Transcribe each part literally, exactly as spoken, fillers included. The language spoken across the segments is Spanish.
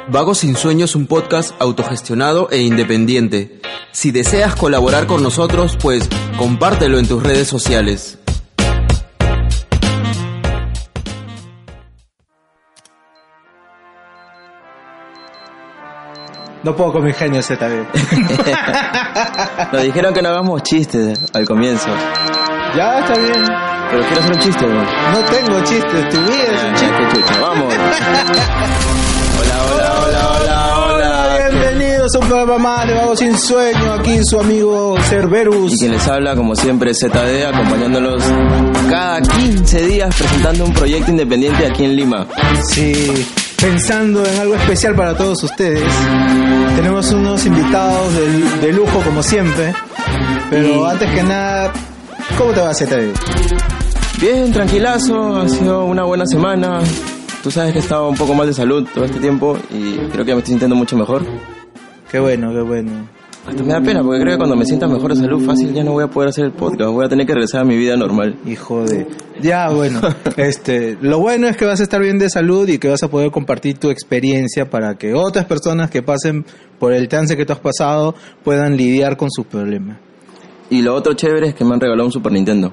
Vagos sin Sueño es un podcast autogestionado e independiente. Si deseas colaborar con nosotros, pues compártelo en tus redes sociales. No puedo con mi genio Z B. Nos dijeron que no hagamos chistes al comienzo. Ya, está bien. Pero quiero hacer un chiste, bro. No tengo chistes, tu vida es un chiste. Qué chucha, vamos. Hola, hola, hola, hola, hola. Bienvenidos a un programa más de Vagos sin Sueño. Aquí su amigo Cerberus. Y quien les habla, como siempre, Z D, acompañándolos cada quince días presentando un proyecto independiente aquí en Lima. Sí, pensando en algo especial para todos ustedes. Tenemos unos invitados de, de lujo, como siempre. Pero Y... antes que nada, ¿cómo te va, Z D? Bien, tranquilazo, ha sido una buena semana. Tú sabes que he estado un poco mal de salud todo este tiempo y creo que ya me estoy sintiendo mucho mejor. Qué bueno, qué bueno. Hasta me da pena porque creo que cuando me sienta mejor de salud fácil ya no voy a poder hacer el podcast, voy a tener que regresar a mi vida normal. Hijo de... Ya, bueno, este, lo bueno es que vas a estar bien de salud y que vas a poder compartir tu experiencia para que otras personas que pasen por el trance que tú has pasado puedan lidiar con sus problemas. Y lo otro chévere es que me han regalado un Super Nintendo.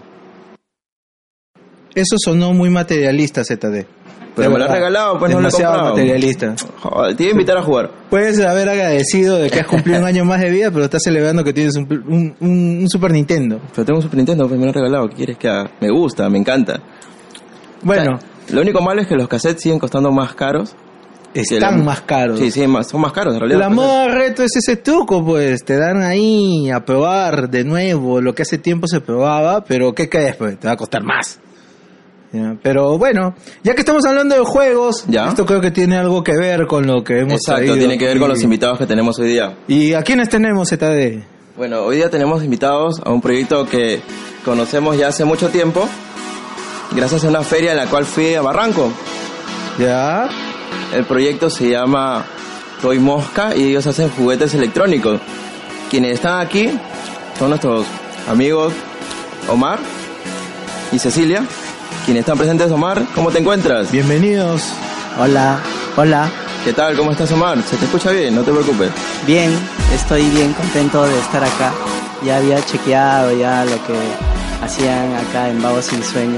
Eso sonó muy materialista, Z D. Pero me lo has regalado, pues no lo he demasiado comprado. materialista. Joder, te iba a invitar a jugar. Puedes haber agradecido de que has cumplido un año más de vida, pero estás celebrando que tienes un, un, un, un Super Nintendo. Pero tengo un Super Nintendo, pues me lo han regalado. ¿Qué quieres que haga? Me gusta, me encanta. Bueno, O sea, lo único malo es que los cassettes siguen costando más caros. están la... más caros. Sí, sí, más, son más caros en realidad. La moda reto es ese truco, pues. Te dan ahí a probar de nuevo lo que hace tiempo se probaba, pero ¿qué crees? Pues te va a costar más. Ya, pero bueno, ya que estamos hablando de juegos, ¿Ya? Esto creo que tiene algo que ver con lo que hemos Exacto, traído tiene que ver aquí. con los invitados que tenemos hoy día. ¿Y a quiénes tenemos, Z D? Bueno, hoy día tenemos invitados a un proyecto que conocemos ya hace mucho tiempo, gracias a una feria en la cual fui a Barranco. ¿Ya? El proyecto se llama Toy Mosca y ellos hacen juguetes electrónicos. Quienes están aquí son nuestros amigos Omar y Cecilia. Quienes están presentes, Omar, ¿cómo te encuentras? Bienvenidos. Hola, hola, ¿Qué tal? ¿Cómo estás, Omar? Se te escucha bien, no te preocupes. bien, estoy bien contento de estar acá. Ya había chequeado ya lo que hacían acá en Vagos sin Sueño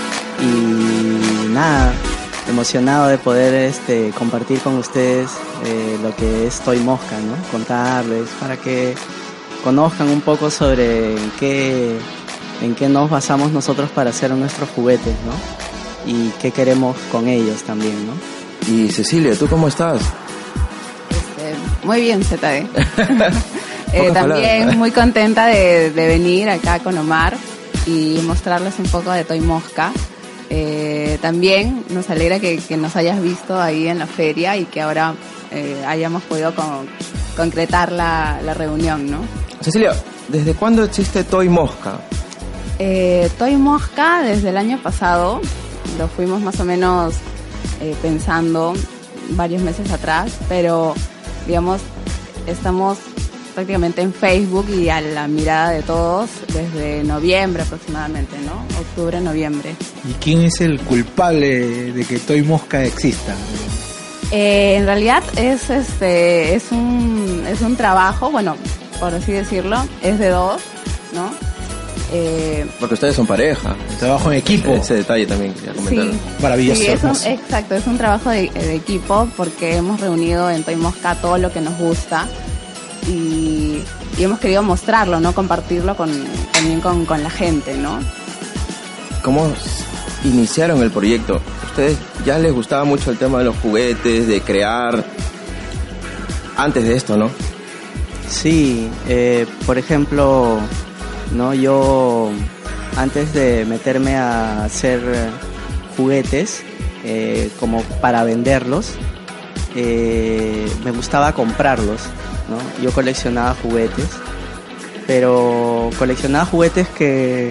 y nada, emocionado de poder este compartir con ustedes eh, lo que es Toy Mosca, ¿no? Contarles para que conozcan un poco sobre en qué en qué nos basamos nosotros para hacer nuestros juguetes, ¿no? Y qué queremos con ellos también, ¿no? Y Cecilia, ¿tú cómo estás? Este, muy bien, Z D. eh, Pocas también palabras. muy contenta de, de venir acá con Omar y mostrarles un poco de Toy Mosca. Eh, también nos alegra que, que nos hayas visto ahí en la feria y que ahora eh, hayamos podido con, concretar la, la reunión, ¿no? Cecilia, ¿desde cuándo existe Toy Mosca? Eh, Toy Mosca desde el año pasado, lo fuimos más o menos eh, pensando varios meses atrás, pero digamos, estamos prácticamente en Facebook y a la mirada de todos desde noviembre aproximadamente, ¿no? Octubre, noviembre. ¿Y quién es el culpable de que Toy Mosca exista? Eh, en realidad es este es un es un trabajo, bueno, por así decirlo, es de dos, ¿no? Eh, Porque ustedes son pareja. Trabajo en equipo. Ese detalle también quería comentar. sí, Maravilloso. sí, es un- hermoso. exacto, es un trabajo de, de equipo porque hemos reunido en Toy Mosca todo lo que nos gusta y, y hemos querido mostrarlo, ¿no? Compartirlo con, también con, con la gente, ¿no? ¿Cómo iniciaron el proyecto? ¿Ustedes ya les gustaba mucho el tema de los juguetes, de crear antes de esto, no? Sí, eh, por ejemplo, no, yo antes de meterme a hacer eh, juguetes eh, como para venderlos, eh, me gustaba comprarlos, ¿no? Yo coleccionaba juguetes, pero coleccionaba juguetes que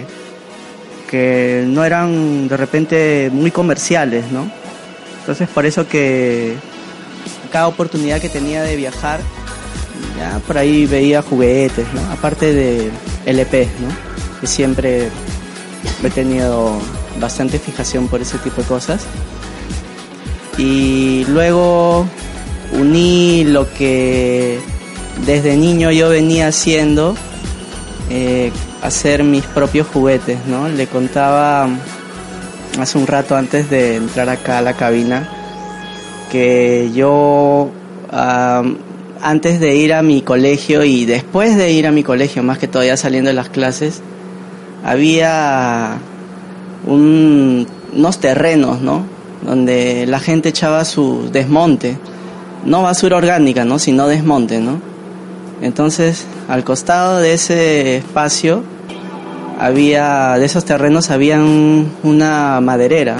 que no eran de repente muy comerciales, ¿no? Entonces por eso que cada oportunidad que tenía de viajar, ya por ahí veía juguetes, ¿no? Aparte de L P, ¿no? Que siempre he tenido bastante fijación por ese tipo de cosas. Y luego uní lo que desde niño yo venía haciendo, eh, hacer mis propios juguetes, ¿no? Le contaba hace un rato antes de entrar acá a la cabina que yo uh, antes de ir a mi colegio y después de ir a mi colegio, más que todavía saliendo de las clases, había un, unos terrenos, ¿no? Donde la gente echaba su desmonte, no basura orgánica, ¿no? Sino desmonte, ¿no? Entonces, al costado de ese espacio había, de esos terrenos había un, una maderera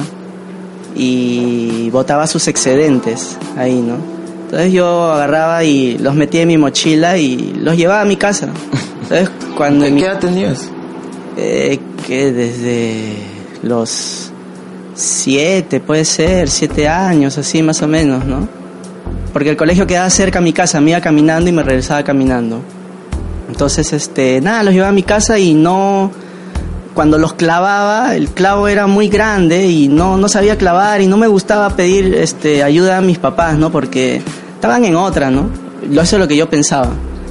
y botaba sus excedentes ahí, ¿no? Entonces yo agarraba y los metía en mi mochila y los llevaba a mi casa. Entonces, cuando ¿Qué mi, edad tenías? Eh, que desde los siete, puede ser, siete años, así más o menos, ¿no? Porque el colegio quedaba cerca a mi casa, me iba caminando y me regresaba caminando. Entonces, este, nada, los llevaba a mi casa y no... Cuando los clavaba, el clavo era muy grande y no, no sabía clavar y no me gustaba pedir este, ayuda a mis papás, ¿no? Porque estaban en otra, ¿no? Eso es lo que yo pensaba.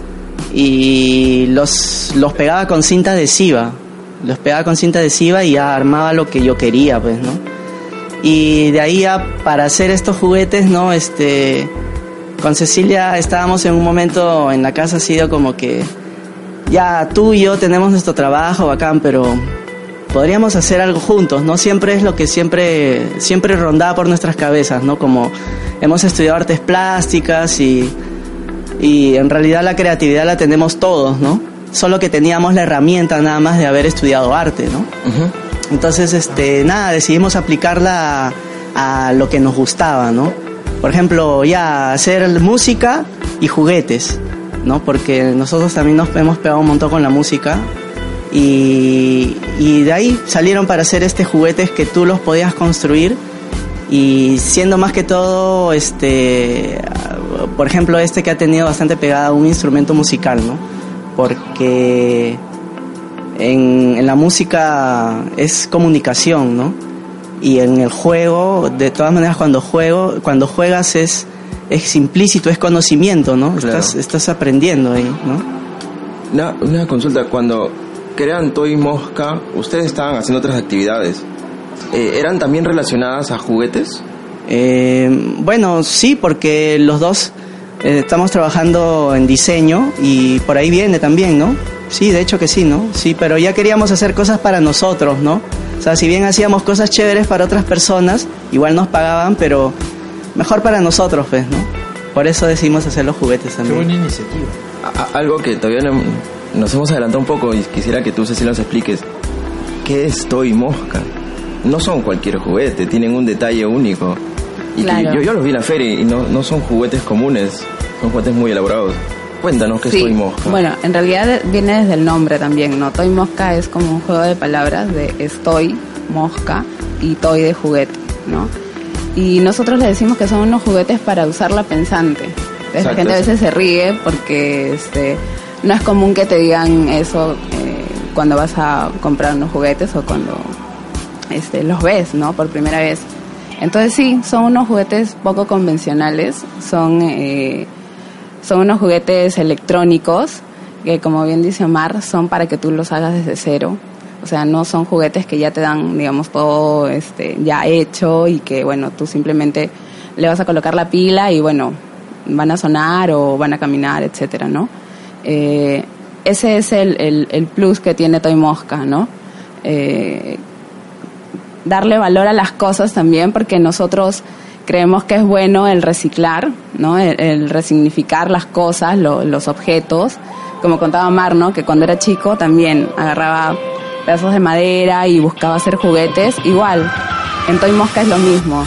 Y los, los pegaba con cinta adhesiva. Los pegaba con cinta adhesiva y ya armaba lo que yo quería, pues, ¿no? Y de ahí a, para hacer estos juguetes, ¿no? Este, con Cecilia estábamos en un momento en la casa, ha sido como que ya tú y yo tenemos nuestro trabajo bacán, pero podríamos hacer algo juntos, ¿no? Siempre es lo que siempre, siempre rondaba por nuestras cabezas, ¿no? Como hemos estudiado artes plásticas y, y en realidad la creatividad la tenemos todos, ¿no? Solo que teníamos la herramienta nada más de haber estudiado arte, ¿no? Uh-huh. Entonces, este, nada, decidimos aplicarla a, a lo que nos gustaba, ¿no? Por ejemplo, ya hacer música y juguetes, ¿no? Porque nosotros también nos hemos pegado un montón con la música y, y de ahí salieron para hacer este juguetes que tú los podías construir y siendo más que todo, este, por ejemplo, este que ha tenido bastante pegada un instrumento musical, ¿no? Porque en, en la música es comunicación, ¿no? Y en el juego, de todas maneras, cuando juego, cuando juegas es es implícito, es conocimiento, ¿no? Claro. Estás, estás aprendiendo ahí, ¿no? Una, una consulta, cuando crean Toy Mosca, ustedes estaban haciendo otras actividades. Eh, ¿Eran también relacionadas a juguetes? Eh, bueno, sí, porque los dos eh, estamos trabajando en diseño y por ahí viene también, ¿no? Sí, de hecho que sí, ¿no? Sí, pero ya queríamos hacer cosas para nosotros, ¿no? O sea, si bien hacíamos cosas chéveres para otras personas, igual nos pagaban, pero mejor para nosotros, pues, ¿no? Por eso decidimos hacer los juguetes también. Qué buena iniciativa. A- algo que todavía no, nos hemos adelantado un poco y quisiera que tú, Cecilia, nos expliques. ¿Qué es Toy Mosca? No son cualquier juguete, tienen un detalle único. Y claro. que yo, yo los vi en la feria y no, no son juguetes comunes, son juguetes muy elaborados. Cuéntanos qué sí. es Toy Mosca. Bueno, en realidad viene desde el nombre también, ¿no? Toy Mosca es como un juego de palabras de estoy, mosca y toy de juguete, ¿no? Y nosotros le decimos que son unos juguetes para usarla pensante. Entonces la gente a veces se ríe porque este no es común que te digan eso eh, cuando vas a comprar unos juguetes o cuando este los ves, ¿no? Por primera vez. Entonces sí, son unos juguetes poco convencionales, son eh, son unos juguetes electrónicos que, como bien dice Omar, son para que tú los hagas desde cero. O sea, no son juguetes que ya te dan, digamos, todo este ya hecho y que, bueno, tú simplemente le vas a colocar la pila y, bueno, van a sonar o van a caminar, etcétera, ¿no? Eh, ese es el, el, el plus que tiene Toy Mosca, ¿no? Eh, darle valor a las cosas también, porque nosotros creemos que es bueno el reciclar, ¿no? El, el resignificar las cosas, lo, los objetos. Como contaba Mar, ¿no? Que cuando era chico también agarraba pedazos de madera y buscaba hacer juguetes, igual, en Toy Mosca es lo mismo.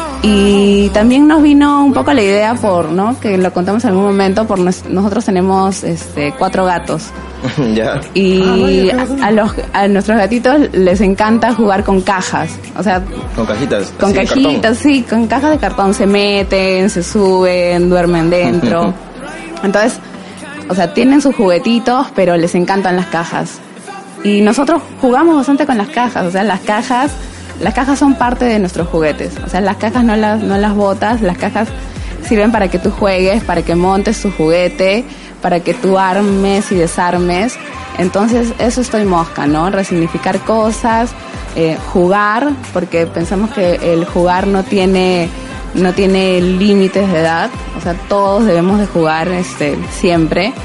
Y también nos vino un poco la idea por, ¿no? Que lo contamos en algún momento, por nos, nosotros tenemos este cuatro gatos. Ya. Y ah, vaya, a los a nuestros gatitos les encanta jugar con cajas, o sea, con cajitas, con cajitas, sí, con cajas de cartón, se meten, se suben, duermen dentro. Entonces, o sea, tienen sus juguetitos, pero les encantan las cajas. Y nosotros jugamos bastante con las cajas, o sea, las cajas, las cajas son parte de nuestros juguetes, o sea, las cajas no las no las botas, las cajas sirven para que tú juegues, para que montes tu juguete, para que tú armes y desarmes. Entonces eso es Toy Mosca, ¿no? Resignificar cosas, eh, jugar, porque pensamos que el jugar no tiene no tiene límites de edad, o sea, todos debemos de jugar este siempre,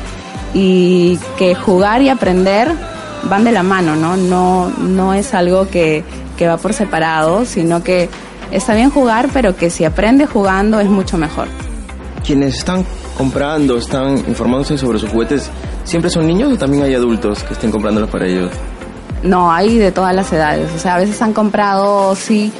y que jugar y aprender van de la mano, ¿no? No no es algo que, que va por separado, sino que está bien jugar, pero que si aprendes jugando es mucho mejor. Quienes están comprando, están informándose sobre sus juguetes, ¿siempre son niños o también hay adultos que estén comprándolos para ellos? No, hay de todas las edades. O sea, a veces han comprado, sí,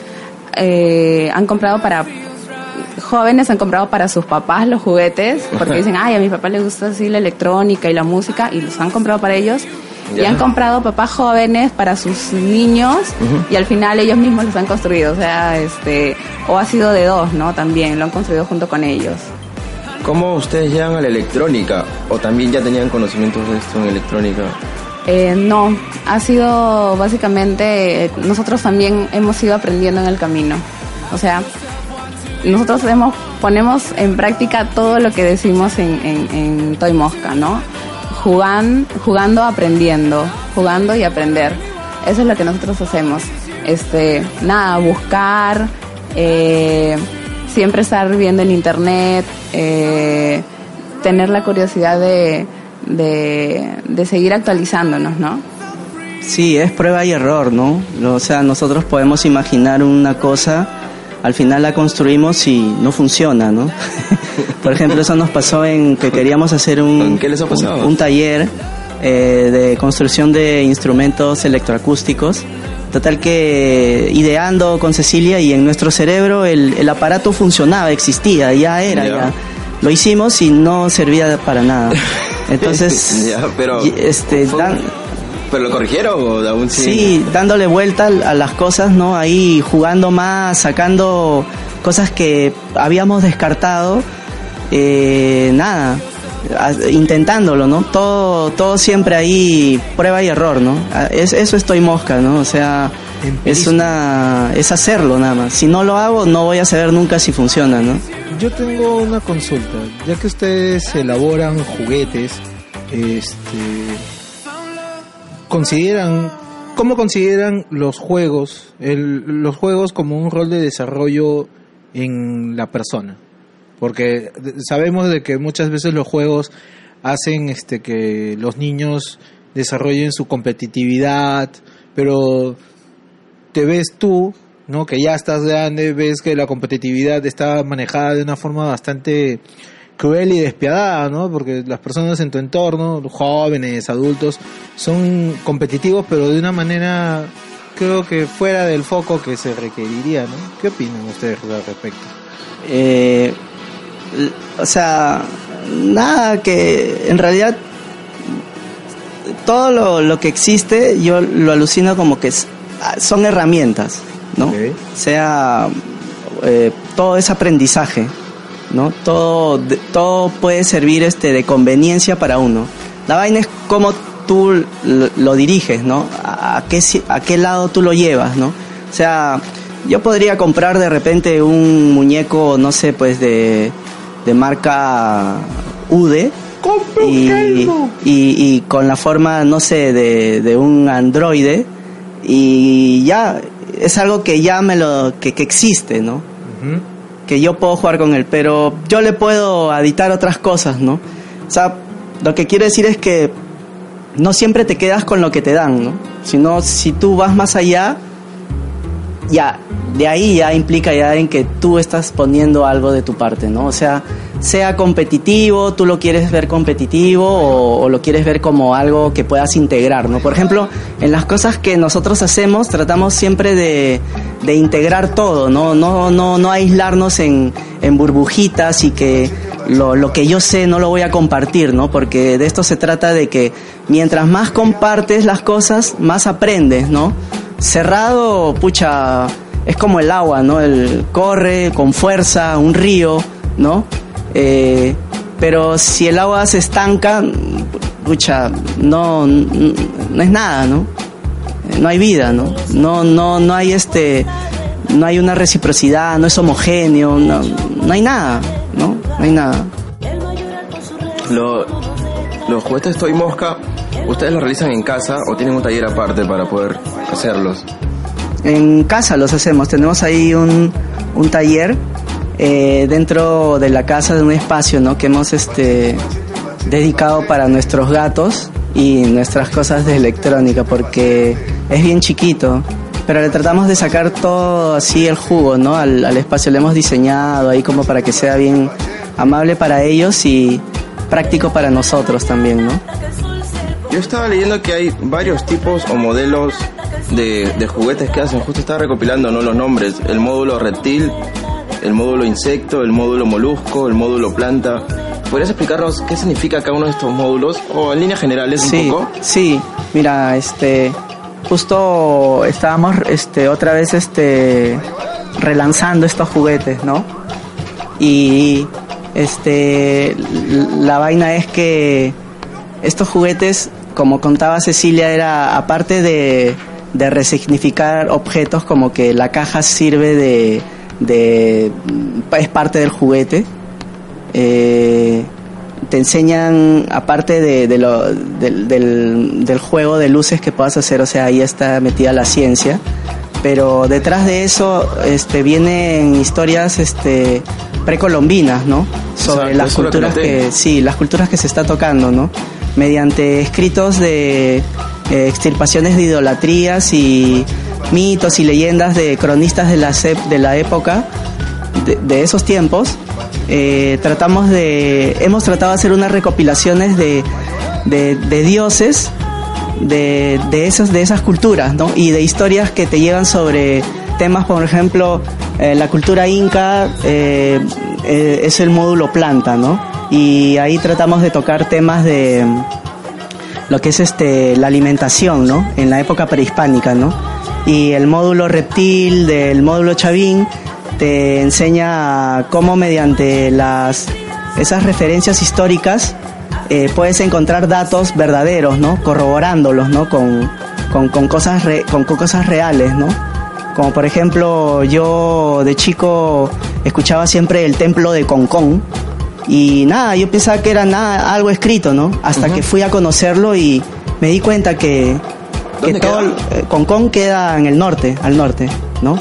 eh, han comprado para... Jóvenes han comprado para sus papás los juguetes, porque dicen, ay, a mi papá le gusta así la electrónica y la música, y los han comprado para ellos. Y han comprado papás jóvenes para sus niños, uh-huh. y al final ellos mismos los han construido. O sea, este, o ha sido de dos, ¿no? También lo han construido junto con ellos. ¿Cómo ustedes llegan a la electrónica? ¿O también ya tenían conocimientos de esto en electrónica? Eh, no, ha sido básicamente, eh, nosotros también hemos ido aprendiendo en el camino. O sea, nosotros hemos, ponemos en práctica todo lo que decimos en, en, en Toy Mosca, ¿no? Jugan, jugando, aprendiendo, jugando y aprender. Eso es lo que nosotros hacemos. Este, nada, buscar, eh, siempre estar viendo en internet, eh, tener la curiosidad de, de, de seguir actualizándonos, ¿no? Sí, es prueba y error, ¿no? O sea, nosotros podemos imaginar una cosa, al final la construimos y no funciona, ¿no? Por ejemplo, eso nos pasó en que queríamos hacer un, ¿Qué les ha pasado? un, un taller eh, de construcción de instrumentos electroacústicos. Total que ideando con Cecilia, y en nuestro cerebro el, el aparato funcionaba, existía, ya era, yeah. ya. Lo hicimos y no servía para nada. Entonces, yeah, pero, este, dan, ¿pero lo corrigieron o aún sí? Sí, dándole vuelta a las cosas, ¿no? Ahí jugando más, sacando cosas que habíamos descartado, eh, nada, intentándolo, ¿no? Todo, todo siempre ahí, prueba y error, ¿no? Es, eso es Toy Mosca, ¿no? O sea, es una, es hacerlo nada más. Si no lo hago, no voy a saber nunca si funciona, ¿no? Yo tengo una consulta, ya que ustedes elaboran juguetes, este, consideran, ¿cómo consideran los juegos, el, los juegos como un rol de desarrollo en la persona? Porque sabemos de que muchas veces los juegos hacen este que los niños desarrollen su competitividad, pero te ves tú, ¿no? Que ya estás grande, ves que la competitividad está manejada de una forma bastante cruel y despiadada, ¿no? Porque las personas en tu entorno, jóvenes, adultos, son competitivos, pero de una manera, creo que fuera del foco que se requeriría, ¿no? ¿Qué opinan ustedes al respecto? Eh... O sea, nada, que en realidad todo lo, lo que existe yo lo alucino como que es, son herramientas, ¿no? Okay. O sea, eh, todo es aprendizaje, ¿no? Todo, de, todo puede servir este de conveniencia para uno. La vaina es cómo tú lo, lo diriges, ¿no? A, a qué a qué lado tú lo llevas, ¿no? O sea, yo podría comprar de repente un muñeco, no sé, pues de de marca Ude y, y, y con la forma, no sé, de, de un androide, y ya es algo que ya me lo que, que existe, ¿no? Uh-huh. Que yo puedo jugar con él, pero yo le puedo editar otras cosas, ¿no? O sea, lo que quiero decir es que no siempre te quedas con lo que te dan, ¿no? Sino si tú vas más allá, ya de ahí ya implica ya en que tú estás poniendo algo de tu parte, ¿no? O sea, sea competitivo, tú lo quieres ver competitivo o, o lo quieres ver como algo que puedas integrar, ¿no? Por ejemplo, en las cosas que nosotros hacemos tratamos siempre de, de integrar todo, ¿no? No, no, no aislarnos en, en burbujitas y que lo, lo que yo sé no lo voy a compartir, ¿no? Porque de esto se trata, de que mientras más compartes las cosas, más aprendes, ¿no? Cerrado, pucha, es como el agua, ¿no? El corre con fuerza, un río, ¿no? Eh, pero si el agua se estanca, pucha, no, no es nada, ¿no? No hay vida, ¿no? No, no, no hay este, no hay una reciprocidad, no es homogéneo, no, no hay nada, ¿no? no hay nada. Lo, los juguetes Toy Mosca, ¿ustedes los realizan en casa o tienen un taller aparte para poder hacerlos? En casa los hacemos, tenemos ahí un, un taller eh, dentro de la casa, de un espacio, ¿no?, que hemos este dedicado para nuestros gatos y nuestras cosas de electrónica, porque es bien chiquito, pero le tratamos de sacar todo así el jugo, ¿no?, al, al espacio. Le hemos diseñado ahí como para que sea bien amable para ellos y práctico para nosotros también, ¿no? Yo estaba leyendo que hay varios tipos o modelos de, de juguetes que hacen. Justo estaba recopilando, ¿no?, los nombres: el módulo reptil, el módulo insecto, el módulo molusco, el módulo planta. ¿Podrías explicarnos qué significa cada uno de estos módulos, o en líneas generales un sí, poco? Sí, mira, este, justo estábamos, este, otra vez, este, relanzando estos juguetes, ¿no? Y, este, la vaina es que estos juguetes, como contaba Cecilia, era aparte de, de resignificar objetos, como que la caja sirve de, de, es parte del juguete. Eh, te enseñan, aparte de, de lo, del, del, del juego de luces que puedas hacer, o sea, ahí está metida la ciencia, pero detrás de eso este, vienen historias este, precolombinas, ¿no? Sobre Exacto, las culturas que, que sí, las culturas que se está tocando, ¿no? Mediante escritos de eh, extirpaciones de idolatrías y mitos y leyendas de cronistas de la, de la época, de, de esos tiempos. Eh, tratamos de hemos tratado de hacer unas recopilaciones de, de, de dioses de, de esas de esas culturas, ¿no? Y de historias que te llevan sobre temas, por ejemplo, eh, la cultura inca eh, eh, es el módulo planta, ¿no? Y ahí tratamos de tocar temas de lo que es este la alimentación, ¿no?, en la época prehispánica, ¿no? Y el módulo reptil del módulo chavín te enseña cómo mediante las esas referencias históricas eh, puedes encontrar datos verdaderos, ¿no?, corroborándolos, ¿no?, con, con, con, cosas re, con, con cosas reales, ¿no? Como por ejemplo, yo de chico escuchaba siempre el templo de Concón y nada, yo pensaba que era nada, algo escrito, ¿no? Hasta uh-huh. que fui a conocerlo y me di cuenta que, que todo eh, Concón queda en el norte, al norte, ¿no?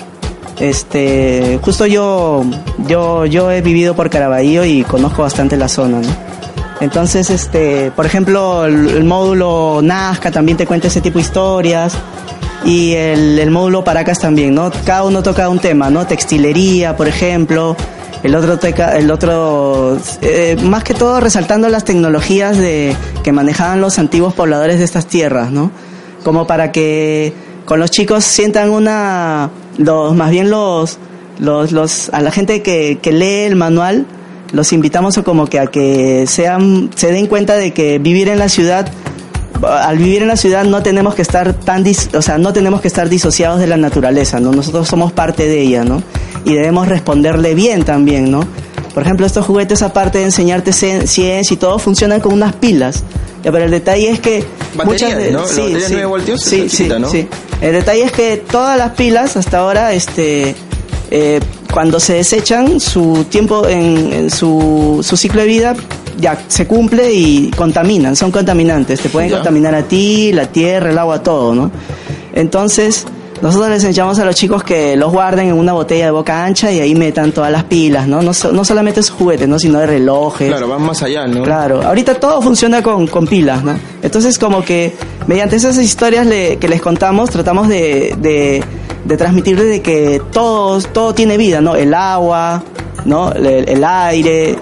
Este, justo yo, yo, yo he vivido por Caraballo y conozco bastante la zona, ¿no? Entonces, este, por ejemplo, el, el módulo Nazca también te cuenta ese tipo de historias, y el, el módulo Paracas también, ¿no? Cada uno toca un tema, ¿no? Textilería, por ejemplo, el otro toca, el otro, eh, más que todo resaltando las tecnologías de que manejaban los antiguos pobladores de estas tierras, ¿no? Como para que con los chicos sientan una, los, más bien los, los, los, a la gente que, que lee el manual, los invitamos a como que a que sean, se den cuenta de que vivir en la ciudad, al vivir en la ciudad no tenemos que estar tan, dis, o sea, no tenemos que estar disociados de la naturaleza, ¿no? Nosotros somos parte de ella, ¿no? Y debemos responderle bien también, ¿no? Por ejemplo, estos juguetes, aparte de enseñarte ciencia y todo, funcionan con unas pilas. Ya, pero el detalle es que baterías, muchas de, ¿no? sí, la sí, nueve voltios sí, es chiquita, sí, ¿no? sí. El detalle es que todas las pilas hasta ahora, este, eh, cuando se desechan, su tiempo en, en su, su ciclo de vida ya se cumple y contaminan, son contaminantes, te pueden ya. contaminar a ti, la tierra, el agua, todo, ¿no? Entonces nosotros les enseñamos a los chicos que los guarden en una botella de boca ancha y ahí metan todas las pilas, ¿no? No, so, no solamente sus juguetes, ¿no?, sino de relojes. Claro, van más allá, ¿no? Claro, ahorita todo funciona con, con pilas, ¿no? Entonces, como que mediante esas historias le, que les contamos, tratamos de, de, de transmitirles de que todo, todo tiene vida, ¿no? El agua, ¿no? El, el aire.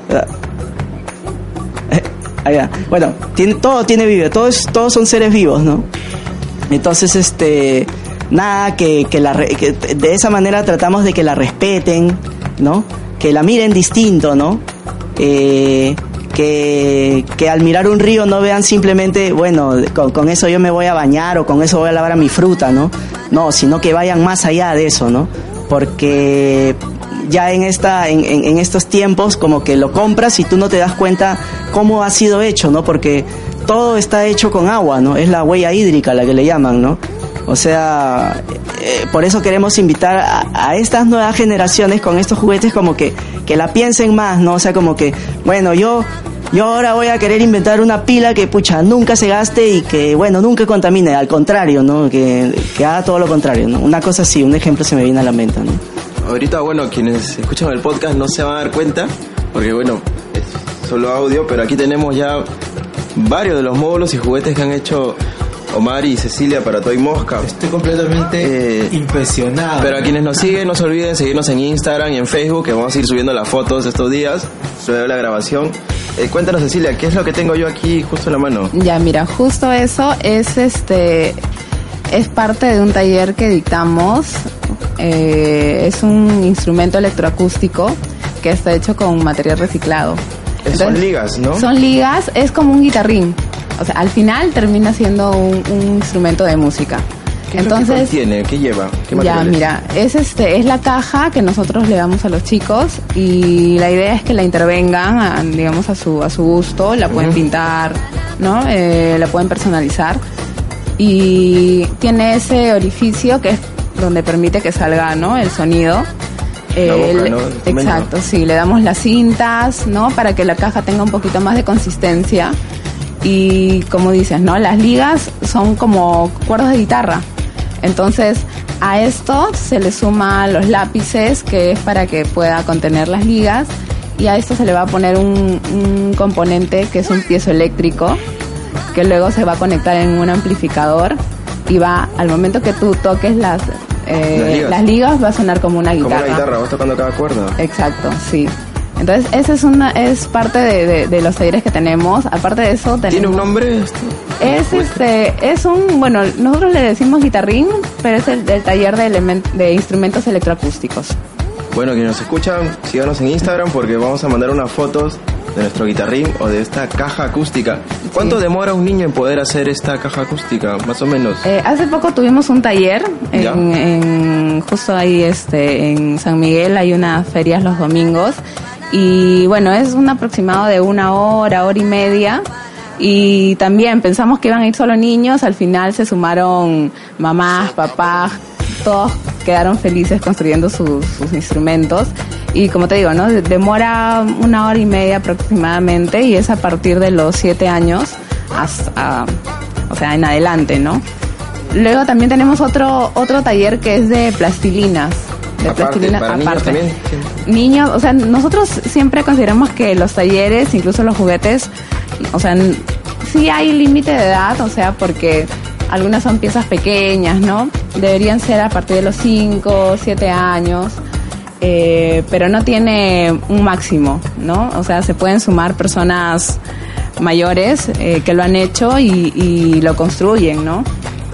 Allá. Bueno, tiene, todo tiene vida, todos, todos son seres vivos, ¿no? Entonces, este, nada, que, que, la, que de esa manera tratamos de que la respeten, ¿no? Que la miren distinto, ¿no? Eh, que, que al mirar un río no vean simplemente, bueno, con, con eso yo me voy a bañar o con eso voy a lavar a mi fruta, ¿no? No, sino que vayan más allá de eso, ¿no? Porque ya en esta en, en, en estos tiempos como que lo compras y tú no te das cuenta cómo ha sido hecho, ¿no? Porque todo está hecho con agua, ¿no? Es la huella hídrica la que le llaman, ¿no? O sea, eh, por eso queremos invitar a, a estas nuevas generaciones con estos juguetes como que que la piensen más, ¿no? O sea, como que, bueno, yo... Yo ahora voy a querer inventar una pila que, pucha, nunca se gaste y que, bueno, nunca contamine. Al contrario, ¿no? Que, que haga todo lo contrario, ¿no? Una cosa así, un ejemplo se me viene a la mente, ¿no? Ahorita, bueno, quienes escuchan el podcast no se van a dar cuenta, porque, bueno, es solo audio, pero aquí tenemos ya varios de los módulos y juguetes que han hecho Omar y Cecilia para Toy Mosca. Estoy completamente eh, impresionado. Pero a quienes nos siguen, no se olviden seguirnos en Instagram y en Facebook, que vamos a ir subiendo las fotos estos días, luego de la grabación. Eh, cuéntanos, Cecilia, ¿qué es lo que tengo yo aquí justo en la mano? Ya, mira, justo eso es este es parte de un taller que dictamos. Eh, es un instrumento electroacústico que está hecho con material reciclado. Entonces, son ligas, ¿no? Son ligas, es como un guitarrín. O sea, al final termina siendo un, un instrumento de música. ¿Qué Entonces, es lo que contiene? ¿Qué lleva? ¿Qué ya, materiales? mira, es este es la caja que nosotros le damos a los chicos y la idea es que la intervengan, a, digamos, a su a su gusto, la pueden uh-huh. pintar, ¿no? Eh, la pueden personalizar y tiene ese orificio que es donde permite que salga, ¿no? El sonido. La boca, el, ¿no? Exacto, sí, le damos las cintas, ¿no? Para que la caja tenga un poquito más de consistencia. Y como dices, ¿no? Las ligas son como cuerdas de guitarra. Entonces, a esto se le suman los lápices, que es para que pueda contener las ligas. Y a esto se le va a poner un, un componente que es un piezoeléctrico, que luego se va a conectar en un amplificador. Y va, al momento que tú toques las, eh, las, ligas. las ligas, va a sonar como una guitarra. Como una guitarra, vas tocando cada cuerda. Exacto, sí. Entonces, esa es una es parte de, de, de los talleres que tenemos. Aparte de eso, tenemos... ¿Tiene un nombre? Es este es un, bueno, nosotros le decimos guitarrín, pero es el, el taller de, element, de instrumentos electroacústicos. Bueno, quienes nos escuchan, síganos en Instagram porque vamos a mandar unas fotos de nuestro guitarrín o de esta caja acústica. ¿Cuánto sí. demora un niño en poder hacer esta caja acústica, más o menos? Eh, hace poco tuvimos un taller en, en justo ahí este en San Miguel, hay unas ferias los domingos. Y bueno, es un aproximado de una hora, hora y media. Y también pensamos que iban a ir solo niños, al final se sumaron mamás, papás, todos quedaron felices construyendo sus, sus instrumentos. Y como te digo, ¿no? Demora una hora y media aproximadamente y es a partir de los siete años, hasta, o sea, en adelante, ¿no? Luego también tenemos otro otro taller que es de plastilinas. De aparte, plastilina, para niños aparte. también. Niños, o sea, nosotros siempre consideramos que los talleres, incluso los juguetes, o sea, sí hay límite de edad, o sea, porque algunas son piezas pequeñas, ¿no? Deberían ser a partir de los cinco, siete años, eh, pero no tiene un máximo, ¿no? O sea, se pueden sumar personas mayores eh, que lo han hecho y, y lo construyen, ¿no?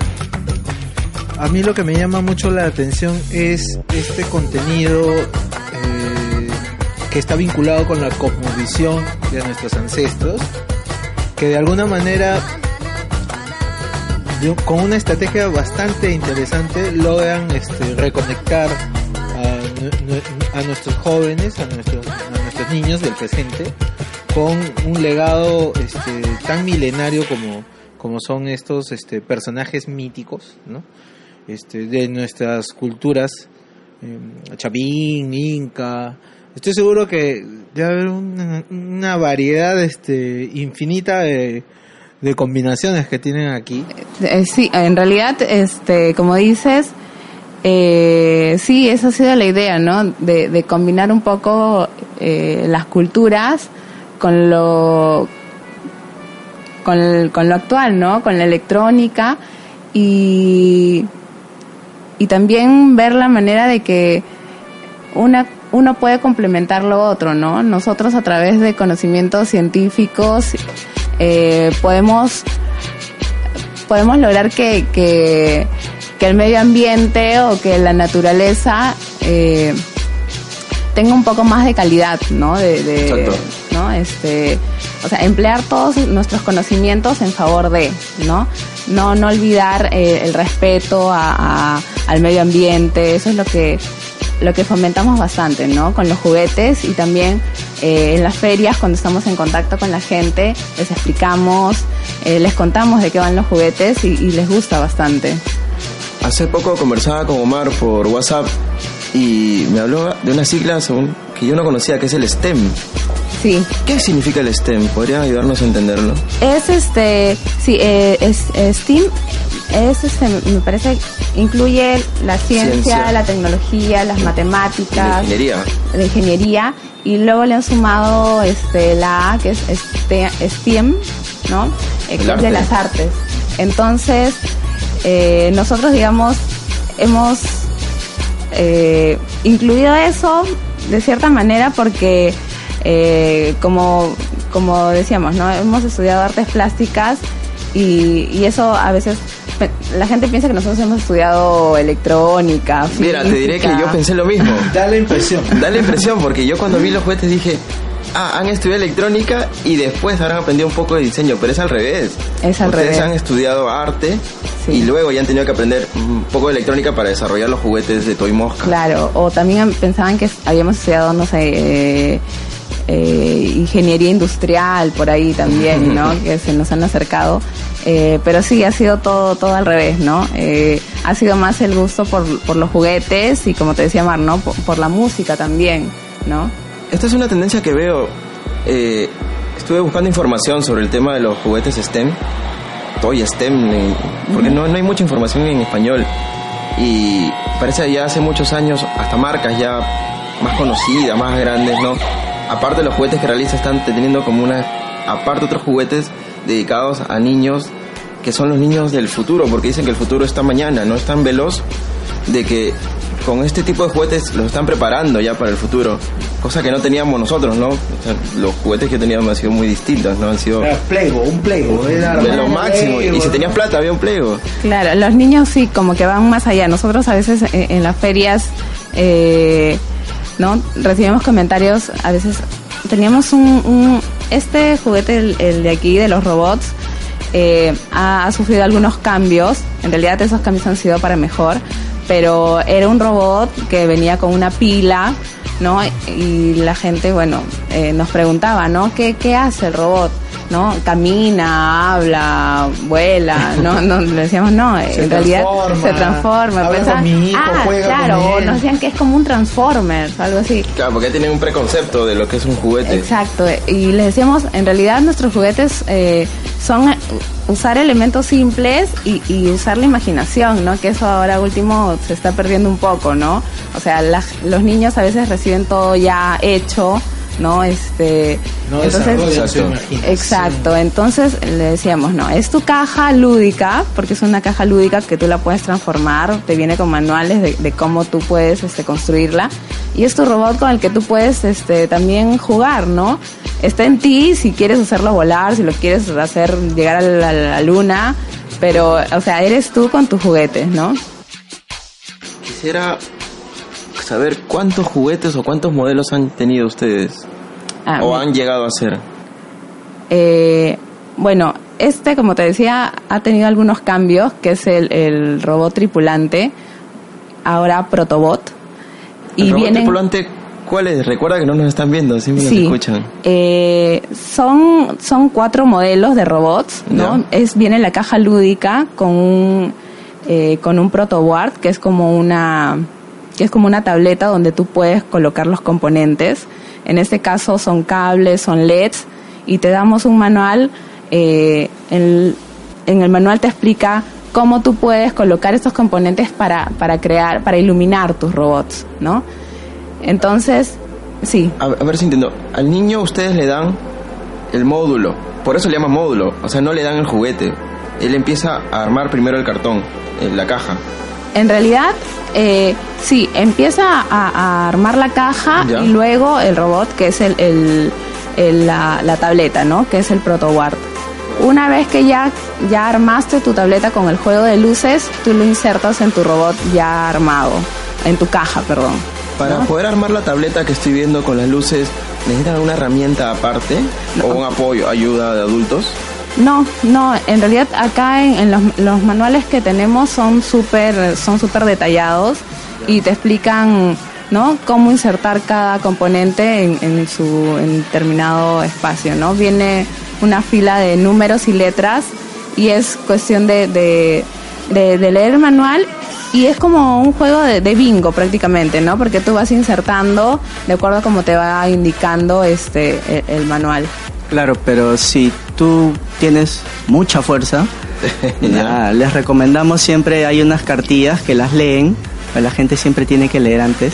A mí lo que me llama mucho la atención es este contenido eh, que está vinculado con la cosmovisión de nuestros ancestros, que de alguna manera, de, con una estrategia bastante interesante, logran este, reconectar a, a nuestros jóvenes, a nuestros, a nuestros niños del presente, con un legado este, tan milenario como, como son estos este, personajes míticos, ¿no? Este, de nuestras culturas, eh, Chapín, Inca. Estoy seguro que debe haber una, una variedad este, infinita de, de combinaciones que tienen aquí. Eh, sí, en realidad, este, como dices, eh, sí, esa ha sido la idea, ¿no? De, de combinar un poco eh, las culturas con lo, con, con lo actual, ¿no? Con la electrónica y y también ver la manera de que una uno puede complementar lo otro, ¿no? Nosotros a través de conocimientos científicos eh, podemos podemos lograr que, que que el medio ambiente o que la naturaleza eh, tenga un poco más de calidad, ¿no? De, de Exacto. ¿no? Este, o sea, emplear todos nuestros conocimientos en favor de, ¿no? No, no olvidar eh, el respeto a, a, al medio ambiente. Eso es lo que lo que fomentamos bastante, ¿no? Con los juguetes y también eh, en las ferias, cuando estamos en contacto con la gente, les explicamos, eh, les contamos de qué van los juguetes y, y les gusta bastante. Hace poco conversaba con Omar por WhatsApp y me habló de unas siglas que yo no conocía, que es el STEM. Sí. ¿Qué significa el STEM? ¿Podría ayudarnos a entenderlo? Es este, sí, eh, es, es STEAM, es este, me parece, incluye la ciencia, Ciencia. la tecnología, las matemáticas, La ingeniería. la ingeniería, y luego le han sumado este la A, que es este, STEAM, ¿no? Eh, que es arte. de las artes. Entonces, eh, nosotros, digamos, hemos eh, incluido eso de cierta manera porque, eh, como, como decíamos, ¿no? Hemos estudiado artes plásticas y, y eso a veces la gente piensa que nosotros hemos estudiado electrónica, Mira, te diré que física. yo pensé lo mismo. Da la impresión. Da la impresión, porque yo cuando vi los juguetes dije, ah, han estudiado electrónica y después habrán aprendido un poco de diseño, pero es al revés. Es al Ustedes revés. han estudiado arte Sí. y luego ya han tenido que aprender un poco de electrónica para desarrollar los juguetes de Toy Mosca. Claro, o también pensaban que habíamos estudiado, no sé, eh, eh, ingeniería industrial por ahí también, ¿no? Que se nos han acercado. Eh, pero sí, ha sido todo todo al revés, ¿no? Eh, ha sido más el gusto por, por los juguetes y, como te decía Mar, ¿no? Por, por la música también, ¿no? Esta es una tendencia que veo. Eh, estuve buscando información sobre el tema de los juguetes STEM, Toy STEM, eh, porque no, no hay mucha información en español. Y parece que ya hace muchos años, hasta marcas ya más conocidas, más grandes, ¿no? Aparte de los juguetes que realiza, están teniendo como una... Aparte otros juguetes dedicados a niños, que son los niños del futuro, porque dicen que el futuro está mañana, ¿no? Es tan veloz de que con este tipo de juguetes los están preparando ya para el futuro, cosa que no teníamos nosotros, ¿no? O sea, los juguetes que teníamos han sido muy distintos, ¿no? Han sido Era Playgo, un Playgo. Era de lo un máximo, Playgo. y si tenías plata había un Playgo. Claro, los niños sí, como que van más allá. Nosotros a veces eh, en las ferias, eh, ¿no? Recibimos comentarios, a veces teníamos un... un este juguete, el, el de aquí, de los robots, eh, ha, ha sufrido algunos cambios. En realidad esos cambios han sido para mejor, pero era un robot que venía con una pila, ¿no? Y la gente, bueno, eh, nos preguntaba, ¿no? ¿Qué, qué hace el robot? ¿No? Camina, habla, vuela, ¿no? no le decíamos, no, Se en realidad transforma, se transforma. habla Pensaban, con mi hijo, ah, juega claro, con o él. nos decían que es como un Transformers, algo así. Claro, porque ya tienen un preconcepto de lo que es un juguete. Exacto, y les decíamos, en realidad nuestros juguetes eh, son usar elementos simples y, y usar la imaginación, ¿no? Que eso ahora último se está perdiendo un poco, ¿no? O sea, la- los niños a veces reciben todo ya hecho, ¿no? Este, No entonces, desarrollan su Exacto. imaginación. exacto, entonces le decíamos, no, es tu caja lúdica, porque es una caja lúdica que tú la puedes transformar, te viene con manuales de, de cómo tú puedes este, construirla, y es tu robot con el que tú puedes este, también jugar, ¿no? Está en ti si quieres hacerlo volar, si lo quieres hacer llegar a la, a la luna, pero, o sea, eres tú con tus juguetes, ¿no? Quisiera saber cuántos juguetes o cuántos modelos han tenido ustedes Ah, o han llegado a ser. Eh, bueno, este, como te decía, ha tenido algunos cambios, que es el, el robot tripulante, ahora Protobot. ¿El Y robot vienen, tripulante cuál es? Recuerda que no nos están viendo, siempre nos sí, escuchan. eh, son, son cuatro modelos de robots, ¿no? Ya. Es, viene la caja lúdica con un, eh, con un protoboard, que es como una, que es como una tableta donde tú puedes colocar los componentes. En este caso son cables, son L E Ds, y te damos un manual. Eh, en, en el manual te explica cómo tú puedes colocar estos componentes para, para crear, para iluminar tus robots, ¿no? Entonces, sí, A, a ver si entiendo. Al niño ustedes le dan el módulo, por eso le llaman módulo, o sea, no le dan el juguete. Él empieza a armar primero el cartón, en la caja. en realidad, eh, sí, empieza a, a armar la caja Ya. y luego el robot, que es el, el- el- la, la tableta, ¿no? Que es el protoboard. Una vez que ya, ya armaste tu tableta con el juego de luces, tú lo insertas en tu robot ya armado, en tu caja, perdón. Para ¿no? poder armar la tableta que estoy viendo con las luces, ¿necesitan alguna herramienta aparte? No. ¿O un apoyo, ayuda de adultos? No, no, en realidad acá en, en los, los manuales que tenemos son súper son súper detallados y te explican, ¿no? Cómo insertar cada componente en, en su en determinado espacio, ¿no? Viene una fila de números y letras y es cuestión de, de, de, de leer el manual y es como un juego de, de bingo prácticamente, ¿no? Porque tú vas insertando de acuerdo a cómo te va indicando este el, el manual. Claro, pero si tú tienes mucha fuerza, nada, les recomendamos siempre, hay unas cartillas que las leen, la gente siempre tiene que leer antes,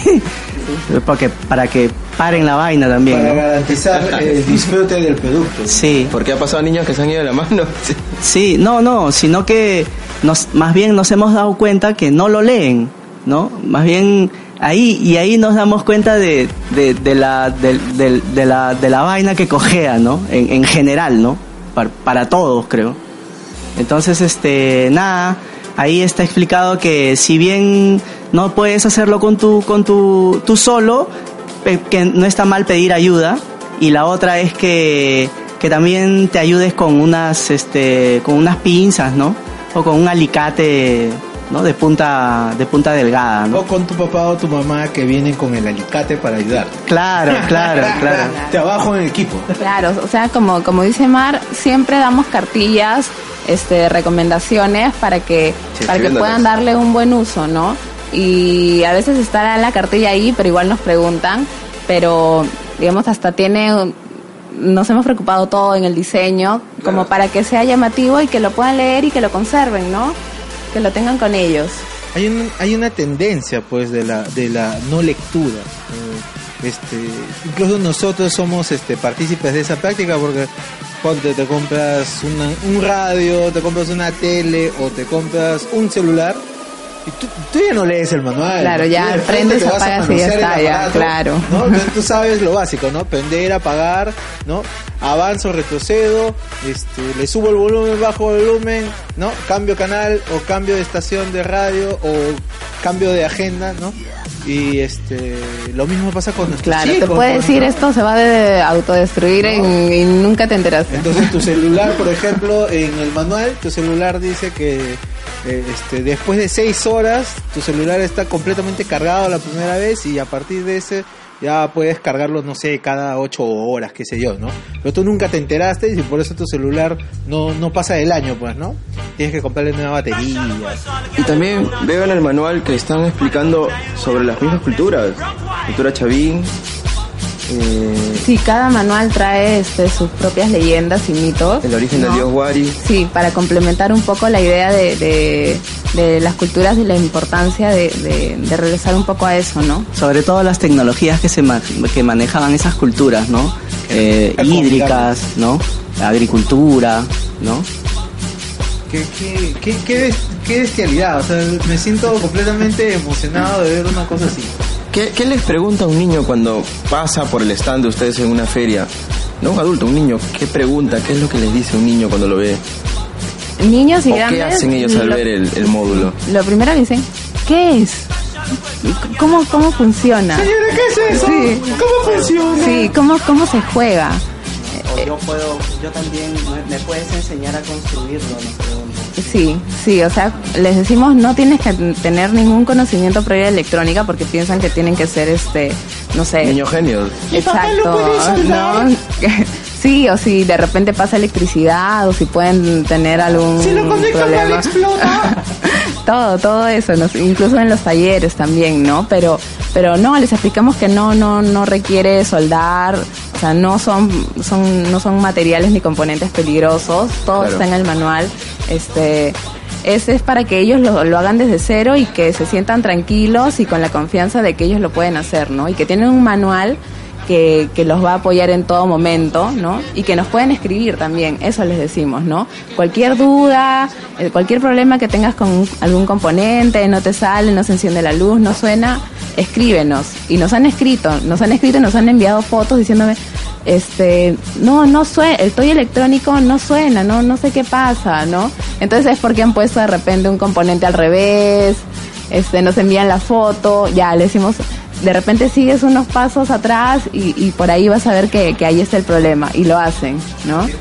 porque, para que paren la vaina también, para ¿no? garantizar el disfrute del producto. Sí. Porque ha pasado niños que se han ido de la mano. Sí. Sí, no, no, sino que nos, más bien nos hemos dado cuenta que no lo leen, ¿no? Más bien ahí, y ahí nos damos cuenta de, de, de, la, de, de, de, la, de la vaina que cojea, ¿no? En, en general, ¿no? Para, para todos, creo. Entonces, este, nada, ahí está explicado que si bien no puedes hacerlo con tu, con tu, tú solo, que no está mal pedir ayuda, y la otra es que, que también te ayudes con unas, este, con unas pinzas, ¿no? O con un alicate, ¿no? De punta, de punta delgada, ¿no? O con tu papá o tu mamá que vienen con el alicate para ayudar. Claro, claro, claro. Trabajo en equipo. Claro, o sea, como como dice Mar, siempre damos cartillas, este, recomendaciones para que Sí, para que puedan darle un buen uso, ¿no? Y a veces está la cartilla ahí, pero igual nos preguntan, pero digamos hasta tiene, nos hemos preocupado todo en el diseño, claro, como para que sea llamativo y que lo puedan leer y que lo conserven, ¿no? Que lo tengan con ellos. Hay un, hay una tendencia pues de la de la no lectura. Eh, este, incluso nosotros somos este partícipes de esa práctica porque ponte, te compras una, un radio, te compras una tele o te compras un celular y tú, tú ya no lees el manual. Claro, ya prendes, apagas y ya está, ya, claro. ¿no? Entonces tú sabes lo básico, ¿no? Prender, apagar, ¿no? Avanzo, retrocedo, este, le subo el volumen, bajo el volumen, ¿no? Cambio canal o cambio de estación de radio o cambio de agenda, ¿no? Y este, lo mismo pasa con nuestros Claro, chicos, te puede pues, decir ¿no? esto se va de autodestruir, No. en, y nunca te enteraste. Entonces tu celular, por ejemplo, en el manual, tu celular dice que eh, este, después de seis horas, tu celular está completamente cargado la primera vez y a partir de ese ya puedes cargarlo, no sé, cada ocho horas, qué sé yo, ¿no? Pero tú nunca te enteraste y por eso tu celular no, no pasa del año, pues, ¿no? Tienes que comprarle nueva batería. Y también veo en el manual que están explicando sobre las mismas culturas. Cultura chavín. Eh, Sí, cada manual trae este, sus propias leyendas y mitos. el origen ¿no? del dios Wari. Sí, para complementar un poco la idea de, de, de las culturas y la importancia de, de, de regresar un poco a eso, ¿no? Sobre todo las tecnologías que se ma- que manejaban esas culturas, ¿no? Eh, Es hídricas, ¿no? Agricultura, ¿no? Qué, qué, qué, qué, bes- qué bestialidad, o sea, me siento completamente emocionado de ver una cosa así. ¿Qué, ¿Qué les pregunta un niño cuando pasa por el stand de ustedes en una feria? No un adulto, un niño. ¿Qué pregunta? ¿Qué es lo que les dice un niño cuando lo ve? Niños y ¿O grandes. qué hacen ellos al lo, ver el, el módulo? Lo primero que dicen, ¿qué es? ¿Cómo, cómo funciona? Señora, ¿qué es eso? Sí. ¿Cómo funciona? Sí, ¿cómo, cómo se juega? O yo puedo, yo también, me puedes enseñar a construirlo, ¿no? Sí, sí, o sea, les decimos no tienes que tener ningún conocimiento previo de electrónica porque piensan que tienen que ser, este, no sé. Niños genios. Exacto, ¿no? Sí, o si de repente pasa electricidad o si pueden tener algún Si lo conectan mal problema. explota. todo, todo eso, ¿no? Incluso en los talleres también, ¿no? Pero, pero no, les explicamos que no, no, no requiere soldar, o sea, no son, son, no son materiales ni componentes peligrosos, todo Claro. está en el manual, este, ese es para que ellos lo, lo hagan desde cero y que se sientan tranquilos y con la confianza de que ellos lo pueden hacer, ¿no? Y que tienen un manual que, que los va a apoyar en todo momento, ¿no? Y que nos pueden escribir también, eso les decimos, ¿no? Cualquier duda, eh, cualquier problema que tengas con un- algún componente, no te sale, no se enciende la luz, no suena, escríbenos. Y nos han escrito, nos han escrito y nos han enviado fotos diciéndome, este, no, no suena, el toy electrónico no suena, no, no sé qué pasa, ¿no? Entonces es porque han puesto de repente un componente al revés, este, nos envían la foto, ya le decimos, de repente sigues unos pasos atrás y, y por ahí vas a ver que, que ahí está el problema y lo hacen, ¿no? Mi,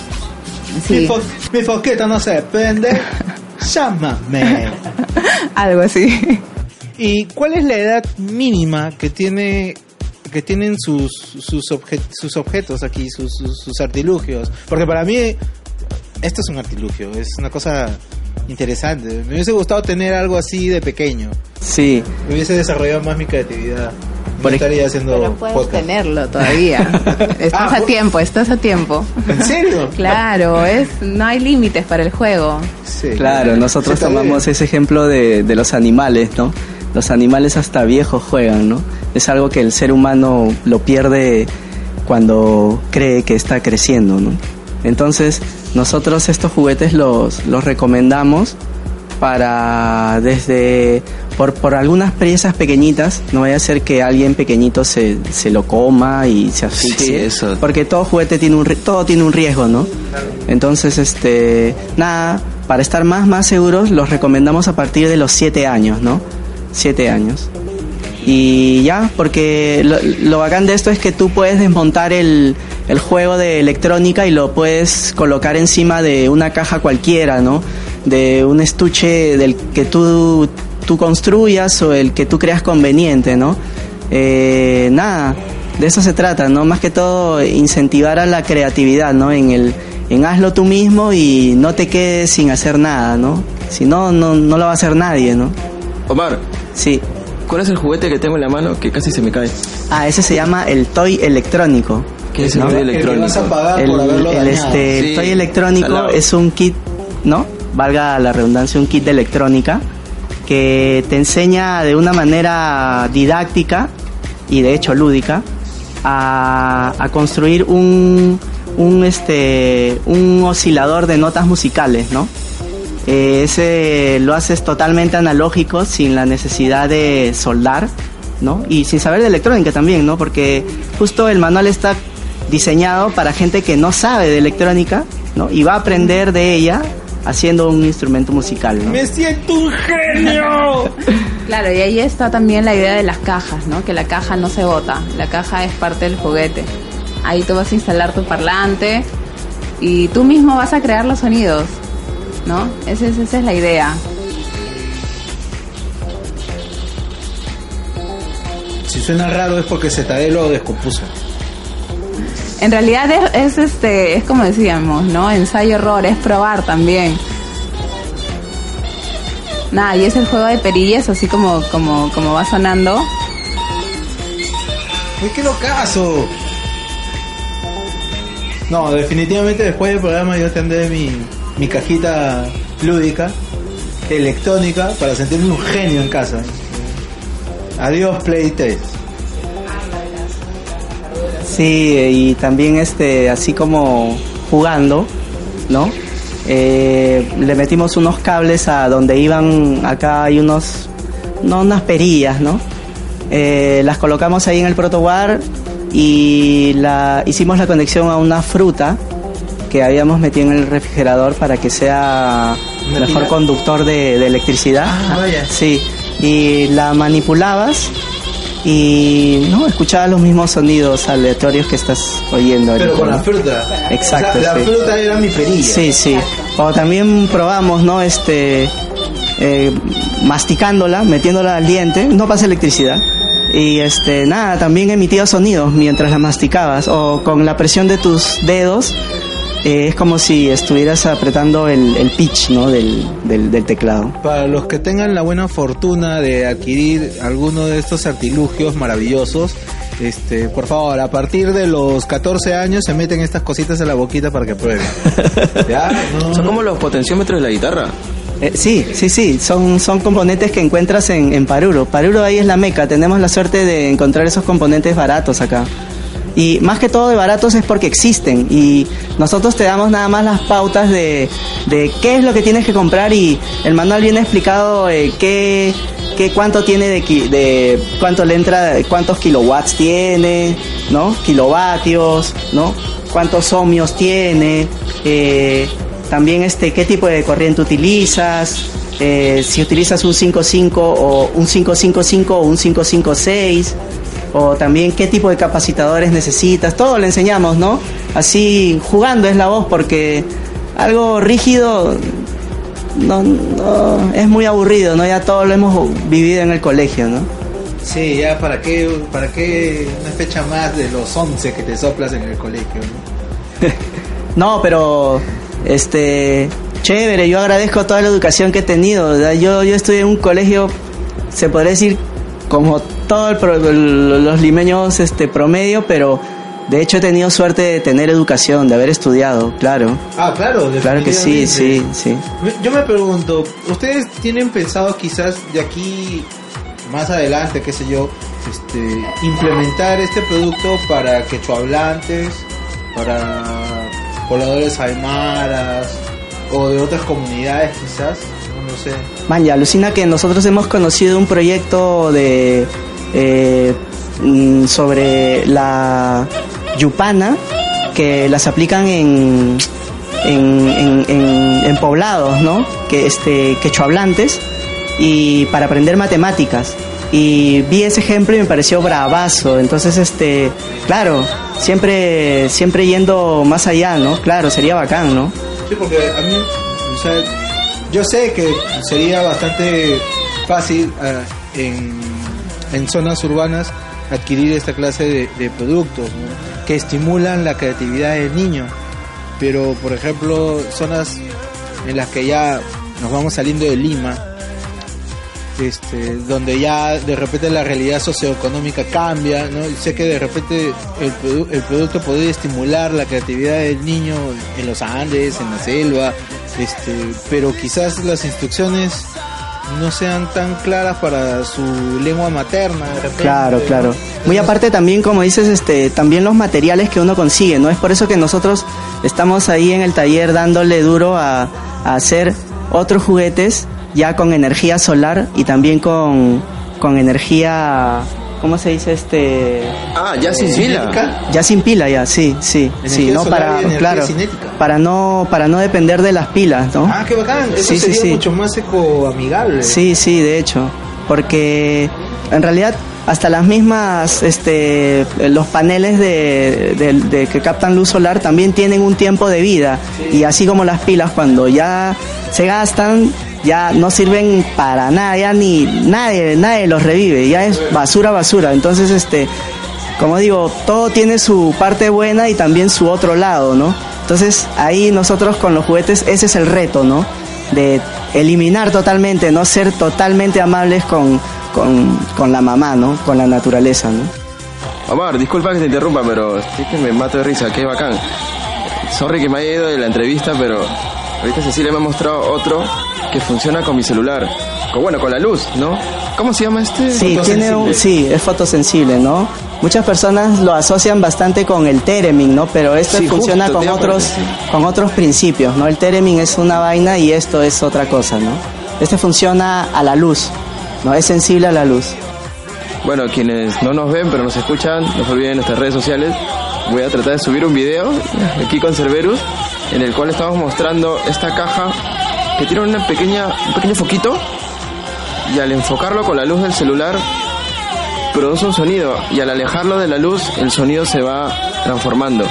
Sí, fo- mi foqueta no se prende. Llámame. algo así. ¿Y cuál es la edad mínima que tiene que tienen sus sus, obje- sus objetos aquí, sus, sus, sus artilugios? Porque para mí esto es un artilugio, es una cosa Interesante. Me hubiese gustado tener algo así de pequeño. Sí. Me hubiese desarrollado más mi creatividad. No Por estaría haciendo Pero puedes podcast. tenerlo todavía. Estás Ah, a tiempo, estás a tiempo. ¿En serio? Claro, es no hay límites para el juego. Sí. Claro, nosotros Sí, está tomamos bien. ese ejemplo de, de los animales, ¿no? Los animales hasta viejos juegan, ¿no? Es algo que el ser humano lo pierde cuando cree que está creciendo, ¿no? Entonces, nosotros estos juguetes los, los recomendamos para desde por, por algunas piezas pequeñitas, no vaya a ser que alguien pequeñito se, se lo coma y se asfixie, Sí, eso. porque todo juguete tiene un ri- todo tiene un riesgo, ¿no? Entonces, este, nada, para estar más más seguros los recomendamos a partir de los siete años, ¿no? siete años. Y ya, porque lo, lo bacán de esto es que tú puedes desmontar el, el juego de electrónica y lo puedes colocar encima de una caja cualquiera, ¿no? De un estuche del que tú, tú construyas o el que tú creas conveniente, ¿no? Eh, nada, de eso se trata, ¿no? Más que todo incentivar a la creatividad, ¿no? En el en hazlo tú mismo y no te quedes sin hacer nada, ¿no? Si no, no, no lo va a hacer nadie, ¿no? Omar, Sí. ¿cuál es el juguete que tengo en la mano que casi se me cae? Ah, ese se llama el toy electrónico. ¿Qué es el ¿no? juguete El que vas electrónico? a pagar El, por haberlo el, dañado. este, el Sí, toy electrónico salado. es un kit, ¿no? Valga la redundancia, un kit de electrónica que te enseña de una manera didáctica y de hecho lúdica a, a construir un, un, este, un oscilador de notas musicales, ¿no? Eh, ese lo haces totalmente analógico, sin la necesidad de soldar, ¿no? Y sin saber de electrónica también, ¿no? Porque justo el manual está diseñado para gente que no sabe de electrónica, ¿no? Y va a aprender de ella haciendo un instrumento musical, ¿no? ¡Me siento un genio! Claro, y ahí está también la idea de las cajas, ¿no? Que la caja no se bota, la caja es parte del juguete. Ahí tú vas a instalar tu parlante y tú mismo vas a crear los sonidos, ¿no? Esa es, esa es la idea. Si suena raro es porque Cetadelo lo descompuso. En realidad es, es este, es como decíamos, ¿no? Ensayo error, es probar también. Nada, y es el juego de perillas, así como, como, como va sonando. ¡Uy, qué locazo! No, definitivamente después del programa yo tendré mi, mi cajita lúdica, electrónica, para sentirme un genio en casa. Adiós, Play tres. Sí, y también este, así como jugando, ¿no? Eh, le metimos unos cables a donde iban, acá hay unos, no, unas perillas, ¿no? Eh, las colocamos ahí en el protowar y la, hicimos la conexión a una fruta que habíamos metido en el refrigerador para que sea ¿Una mejor pila? conductor de, de electricidad. Ah, vaya. Sí, y la manipulabas y no escuchabas los mismos sonidos aleatorios que estás oyendo Pero ahorita, con ¿no? la fruta. Exacto, O sea, la sí. fruta era mi perilla. Sí, sí. O también probamos, ¿no? Este, eh, masticándola, metiéndola al diente, no pasa electricidad. Y este, nada, también emitía sonidos mientras la masticabas. O con la presión de tus dedos, eh, es como si estuvieras apretando el, el pitch, ¿no? Del, del, del teclado. Para los que tengan la buena fortuna de adquirir alguno de estos artilugios maravillosos, este, por favor, a partir de los catorce años se meten estas cositas en la boquita para que prueben. ¿Ya? No, Son no. como los potenciómetros de la guitarra. Eh, sí, sí, sí, son, son componentes que encuentras en, en Paruro. Paruro ahí es la meca, tenemos la suerte de encontrar esos componentes baratos acá. Y más que todo de baratos es porque existen y nosotros te damos nada más las pautas de, de qué es lo que tienes que comprar y el manual viene explicado eh, qué, qué cuánto tiene de, ki- de cuánto le entra, cuántos kilowatts tiene, ¿no? Kilovatios, ¿no? Cuántos ohmios tiene, eh, también este qué tipo de corriente utilizas, eh, si utilizas un cinco cinco o un cinco cinco cinco o un cinco cinco seis, o también qué tipo de capacitadores necesitas, todo le enseñamos, ¿no? Así jugando es la voz, porque algo rígido no, no es muy aburrido, ¿no? Ya todo lo hemos vivido en el colegio, ¿no? Sí, ya para qué, para qué una fecha más de los once que te soplas en el colegio, ¿no? No, pero este chévere, yo agradezco toda la educación que he tenido. Yo, yo estudié en un colegio, se podría decir, como todos los limeños este, promedio, pero de hecho he tenido suerte de tener educación, de haber estudiado, claro. Ah, claro, claro que sí, sí, sí. Yo me pregunto, ¿ustedes tienen pensado quizás de aquí más adelante, qué sé yo, este, implementar este producto para quechohablantes, para pobladores aymaras o de otras comunidades quizás? No sé. Man, ya, alucina que nosotros hemos conocido un proyecto de eh, sobre la yupana que las aplican en en, en, en, en poblados, ¿no? Que este quechohablantes y para aprender matemáticas. Y vi ese ejemplo y me pareció bravazo. Entonces, este, claro, siempre siempre yendo más allá, ¿no? Claro, sería bacán, ¿no? Sí, porque a mí, o sea, yo sé que sería bastante fácil uh, en, en zonas urbanas adquirir esta clase de, de productos, ¿no? Que estimulan la creatividad del niño. Pero, por ejemplo, zonas en las que ya nos vamos saliendo de Lima, este, donde ya de repente la realidad socioeconómica cambia, ¿no? Y sé que de repente el, produ- el producto podría estimular la creatividad del niño en los Andes, en la selva, este, pero quizás las instrucciones no sean tan claras para su lengua materna. De repente, claro, claro. ¿no? Muy aparte también, como dices, este, también los materiales que uno consigue, ¿no? Es por eso que nosotros estamos ahí en el taller dándole duro a, a hacer otros juguetes ya con energía solar y también con, con energía, ¿cómo se dice este? Ah, ya sin pila. Ya sin pila, ya, sí, sí, Energía sí, no solar para, y energía claro, cinética. para no, para no depender de las pilas, ¿no? Ah, qué bacán. Eso Sí, sí, sería sí. mucho más ecoamigable. Sí, sí, de hecho, porque en realidad hasta las mismas, este, los paneles de, de, de que captan luz solar también tienen un tiempo de vida y así como las pilas cuando ya se gastan ya no sirven para nada, ya ni nadie, nadie los revive, ya es basura, basura. Entonces, este, como digo, todo tiene su parte buena y también su otro lado, ¿no? Entonces ahí nosotros con los juguetes ese es el reto, ¿no? De eliminar totalmente, no ser totalmente amables con, con, con la mamá, ¿no? Con la naturaleza, ¿no? Omar, disculpa que te interrumpa, pero es que me mato de risa, qué bacán. Sorry que me haya ido de la entrevista, pero ahorita Cecilia me ha mostrado otro que funciona con mi celular. Con, bueno, con la luz, ¿no? ¿Cómo se llama este? Sí, tiene un, sí, es fotosensible, ¿no? Muchas personas lo asocian bastante con el Theremin, ¿no? Pero este Sí, funciona justo, con te otros, aparece. con otros principios, ¿no? El Theremin es una vaina y esto es otra cosa, ¿no? Este funciona a la luz, ¿no? Es sensible a la luz. Bueno, quienes no nos ven pero nos escuchan, no se olviden nuestras redes sociales. Voy a tratar de subir un video aquí con Cerberus en el cual estamos mostrando esta caja que tiene una pequeña, un pequeño foquito y al enfocarlo con la luz del celular produce un sonido y al alejarlo de la luz el sonido se va transformando.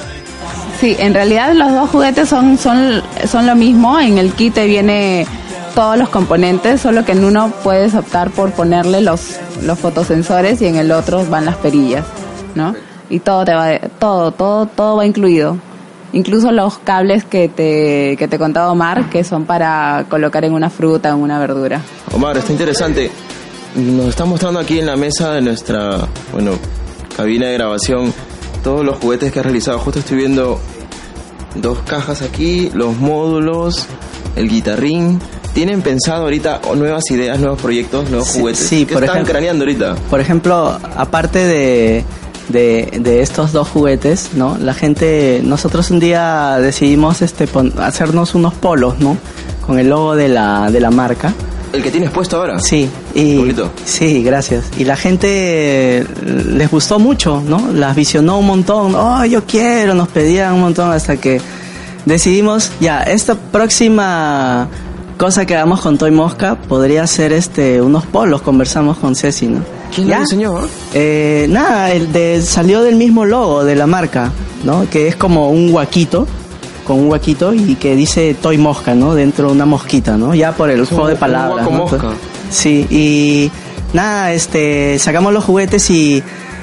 Sí, en realidad los dos juguetes son, son, son lo mismo. En el kit te viene todos los componentes, solo que en uno puedes optar por ponerle los, los fotosensores y en el otro van las perillas, ¿no? Y todo te va, todo, todo, todo va incluido. Incluso los cables que te, que te contaba Omar, que son para colocar en una fruta o en una verdura. Omar, está interesante. Nos está mostrando aquí en la mesa de nuestra, bueno, cabina de grabación todos los juguetes que has realizado. Justo estoy viendo dos cajas aquí, los módulos, el guitarrín. ¿Tienen pensado ahorita nuevas ideas, nuevos proyectos, nuevos Sí, juguetes? sí, ¿Qué por están ejemplo- craneando ahorita? Por ejemplo, aparte de, de, de estos dos juguetes, ¿no? La gente, nosotros un día decidimos este pon- hacernos unos polos, ¿no? Con el logo de la, de la marca. ¿El que tienes puesto ahora? Sí, y Bonito. sí, gracias. Y la gente les gustó mucho, ¿no? Las visionó un montón. Oh, yo quiero, nos pedían un montón hasta que decidimos, ya, esta próxima cosa que hagamos con Toy Mosca podría ser este unos polos, conversamos con Ceci, ¿no? ¿Quién ¿Ya? lo diseñó? Eh, nada, el de, salió del mismo logo de la marca, ¿no? Que es como un huaquito, con un huaquito y que dice Toy Mosca, ¿no? Dentro de una mosquita, ¿no? Ya por el Es un- juego de un palabras, huaco ¿no? mosca. Sí, y nada, este, sacamos los juguetes y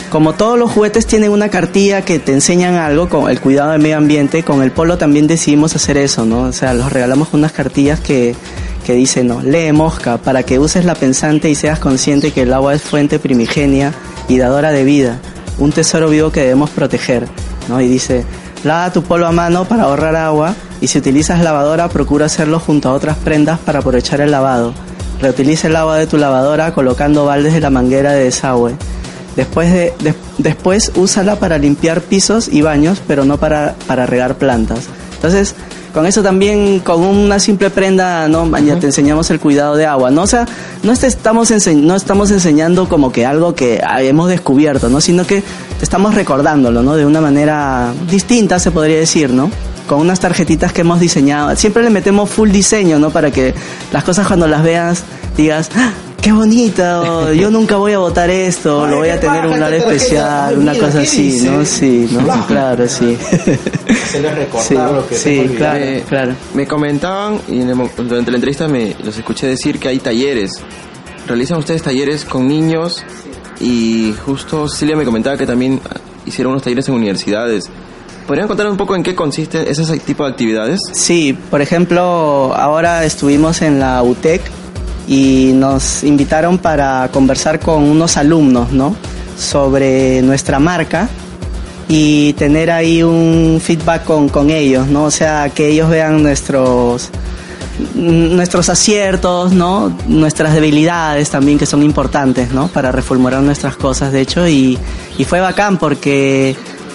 como todos los juguetes tienen una cartilla que te enseñan algo, con el cuidado del medio ambiente, con el Polo también decidimos hacer eso, ¿no? O sea, los regalamos con unas cartillas que, que dicen, no, lee Mosca, para que uses la pensante y seas consciente que el agua es fuente primigenia y dadora de vida, un tesoro vivo que debemos proteger, ¿no? Y dice, lava tu polo a mano para ahorrar agua, y si utilizas lavadora, procura hacerlo junto a otras prendas para aprovechar el lavado. Reutiliza el agua de tu lavadora colocando baldes de la manguera de desagüe. Después, de, de, después úsala para limpiar pisos y baños, pero no para, para regar plantas. Entonces, con eso también, con una simple prenda, ¿no? Ya te enseñamos el cuidado de agua, ¿no? O sea, no, te estamos, ense- no estamos enseñando como que algo que hemos descubierto, ¿no? Sino que te estamos recordándolo, ¿no? De una manera distinta, se podría decir, ¿no? Con unas tarjetitas que hemos diseñado. Siempre le metemos full diseño, ¿no? Para que las cosas cuando las veas digas, ¡ah, qué bonito! Yo nunca voy a botar esto, lo voy a tener en un lugar especial, una cosa así, ¿no? Sí, ¿no? Claro, sí. Hacerles recordar Sí, lo que sí, se olvidó. claro, Me- claro. Me comentaban, y en el mo- durante la entrevista me los escuché decir que hay talleres. ¿Realizan ustedes talleres con niños? Y justo Cecilia me comentaba que también hicieron unos talleres en universidades. ¿Podrían contar un poco en qué consiste ese tipo de actividades? Sí, por ejemplo, ahora estuvimos en la U T E C y nos invitaron para conversar con unos alumnos, ¿no? Sobre nuestra marca y tener ahí un feedback con, con ellos, ¿no? O sea, que ellos vean nuestros nuestros aciertos, ¿no? Nuestras debilidades también, que son importantes, ¿no? Para reformular nuestras cosas, de hecho, y, y fue bacán porque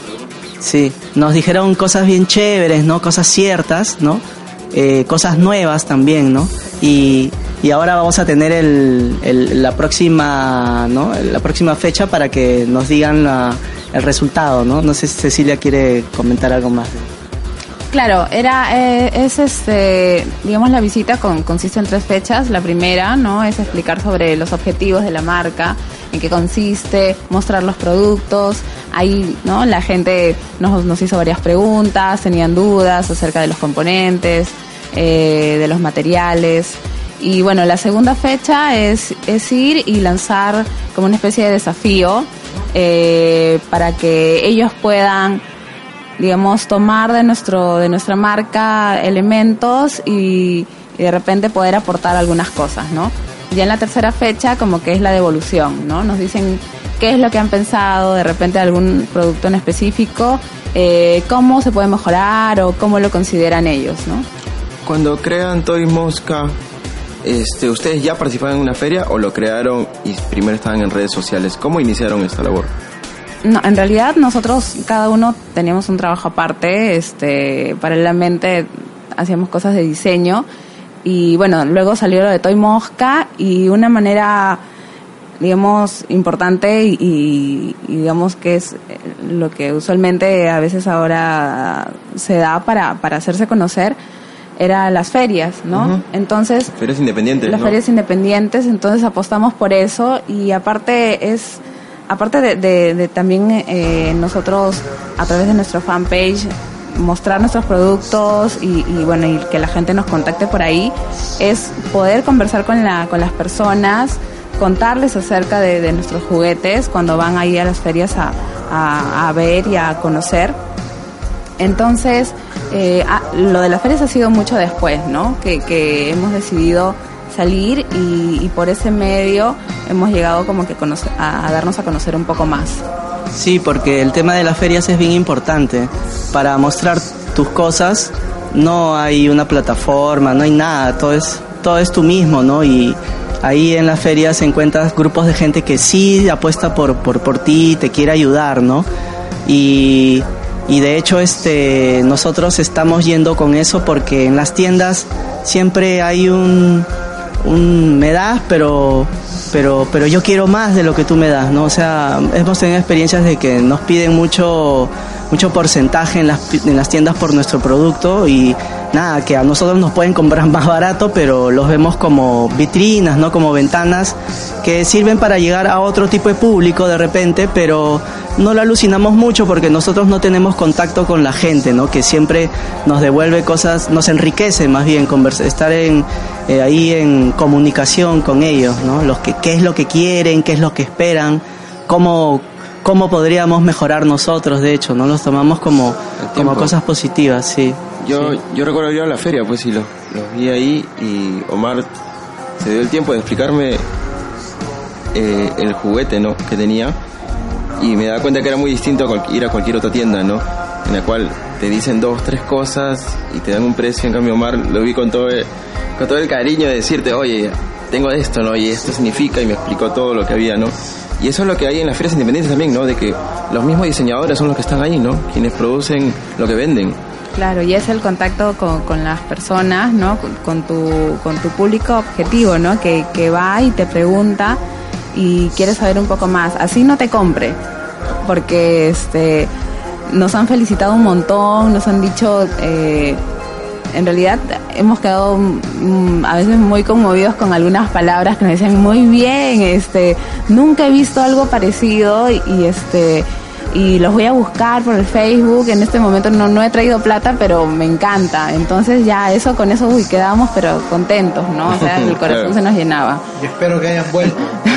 sí, nos dijeron cosas bien chéveres, ¿no? Cosas ciertas, ¿no? Eh, cosas nuevas también, ¿no? Y, y ahora vamos a tener el, el, la próxima, ¿no? La próxima fecha para que nos digan la, el resultado, ¿no? No sé si Cecilia quiere comentar algo más. Claro, era eh, es este, digamos, la visita con, consiste en tres fechas. La primera, ¿no? Es explicar sobre los objetivos de la marca, en qué consiste, mostrar los productos. Ahí, ¿no? La gente nos, nos hizo varias preguntas, tenían dudas acerca de los componentes, eh, de los materiales. Y bueno, la segunda fecha es, es ir y lanzar como una especie de desafío eh, para que ellos puedan, digamos, tomar de nuestro de nuestra marca elementos y, y de repente poder aportar algunas cosas, ¿no? Ya en la tercera fecha como que es la devolución, ¿no? Nos dicen qué es lo que han pensado, de repente algún producto en específico, eh, cómo se puede mejorar o cómo lo consideran ellos, ¿no? Cuando crean Toy Mosca, este, ¿ustedes ya participaban en una feria o lo crearon y primero estaban en redes sociales? ¿Cómo iniciaron esta labor? No, en realidad nosotros cada uno teníamos un trabajo aparte, este, paralelamente hacíamos cosas de diseño y bueno, luego salió lo de Toy Mosca y una manera, digamos, importante y, y, y digamos que es lo que usualmente a veces ahora se da para, para hacerse conocer, era las ferias, ¿no? Uh-huh. Entonces, Ferias independientes, las ¿no? ferias independientes, entonces apostamos por eso y aparte es aparte de, de, de también eh, nosotros a través de nuestra fanpage mostrar nuestros productos y, y bueno, y que la gente nos contacte por ahí, es poder conversar con la con las personas, contarles acerca de, de nuestros juguetes cuando van ahí a las ferias a, a, a ver y a conocer. Entonces, eh, ah, lo de las ferias ha sido mucho después, ¿no? Que, que hemos decidido salir y, y por ese medio hemos llegado como que conoce, a, a darnos a conocer un poco más. Sí, porque el tema de las ferias es bien importante. Para mostrar tus cosas no hay una plataforma, no hay nada, todo es, todo es tú mismo, ¿no? Y ahí en las ferias encuentras grupos de gente que sí apuesta por, por, por ti, te quiere ayudar, ¿no? Y, y de hecho este, nosotros estamos yendo con eso porque en las tiendas siempre hay un... un me das, pero pero pero yo quiero más de lo que tú me das, ¿no? O sea, hemos tenido experiencias de que nos piden mucho mucho porcentaje en las en las tiendas por nuestro producto y nada, que a nosotros nos pueden comprar más barato, pero los vemos como vitrinas, ¿no? Como ventanas que sirven para llegar a otro tipo de público de repente, pero no lo alucinamos mucho porque nosotros no tenemos contacto con la gente, ¿no? Que siempre nos devuelve cosas, nos enriquece más bien conversa, estar en eh, ahí en comunicación con ellos, ¿no? Los que qué es lo que quieren, qué es lo que esperan, cómo cómo podríamos mejorar nosotros, de hecho, ¿no? Los tomamos como, como cosas positivas, sí. Yo, sí. yo recuerdo ir a la feria, pues, y los, los vi ahí, y Omar se dio el tiempo de explicarme eh, el juguete, ¿no?, que tenía, y me da cuenta que era muy distinto a cual, ir a cualquier otra tienda, ¿no?, en la cual te dicen dos, tres cosas y te dan un precio. En cambio, Omar lo vi con todo el, con todo el cariño de decirte, oye, tengo esto, ¿no?, y esto significa, y me explicó todo lo que había, ¿no? Y eso es lo que hay en las ferias independientes también, ¿no?, de que los mismos diseñadores son los que están ahí, ¿no?, quienes producen lo que venden. Claro, y es el contacto con, con las personas, ¿no?, con, con tu con tu público objetivo, ¿no?, que, que va y te pregunta y quiere saber un poco más. Así no te compre, porque este nos han felicitado un montón, nos han dicho, eh, en realidad hemos quedado mm, a veces muy conmovidos con algunas palabras que nos dicen muy bien, este, nunca he visto algo parecido y, y este y los voy a buscar por el Facebook. En este momento no, no he traído plata, pero me encanta. Entonces ya eso, con eso, uy, quedábamos pero contentos, ¿no? O sea, el corazón Claro. se nos llenaba. Y espero que hayan vuelto.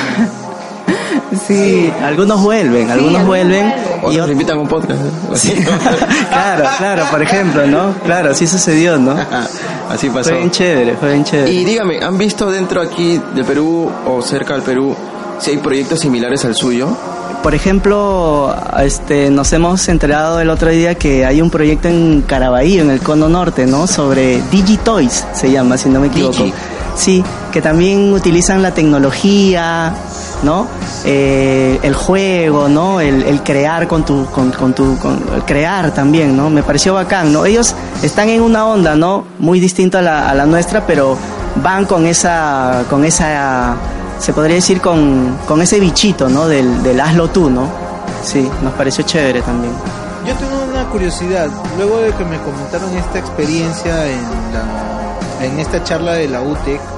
Sí, algunos vuelven, Sí, algunos algunos vuelven. Otros Y nos invitan a un podcast, ¿no? Así, claro, claro, por ejemplo, ¿no? Claro, sí sucedió, ¿no? así pasó. Fue bien chévere, fue bien chévere. Y dígame, ¿han visto dentro aquí del Perú o cerca del Perú si hay proyectos similares al suyo? Por ejemplo, este, nos hemos enterado el otro día que hay un proyecto en Caraballo, en el Cono Norte, ¿no? Sobre DigiToys, se llama, si no me equivoco. Digi. Sí, que también utilizan la tecnología, ¿no? Eh, el juego, ¿no? El, el crear con tu, con, con tu, con, el crear también, ¿no? Me pareció bacán, ¿no? Ellos están en una onda, ¿no?, muy distinta a la, a la nuestra, pero van con esa, con esa, se podría decir con, con ese bichito, ¿no?, del, del hazlo tú, ¿no? Sí, nos pareció chévere también. Yo tengo una curiosidad. Luego de que me comentaron esta experiencia en la, en esta charla de la U T E C,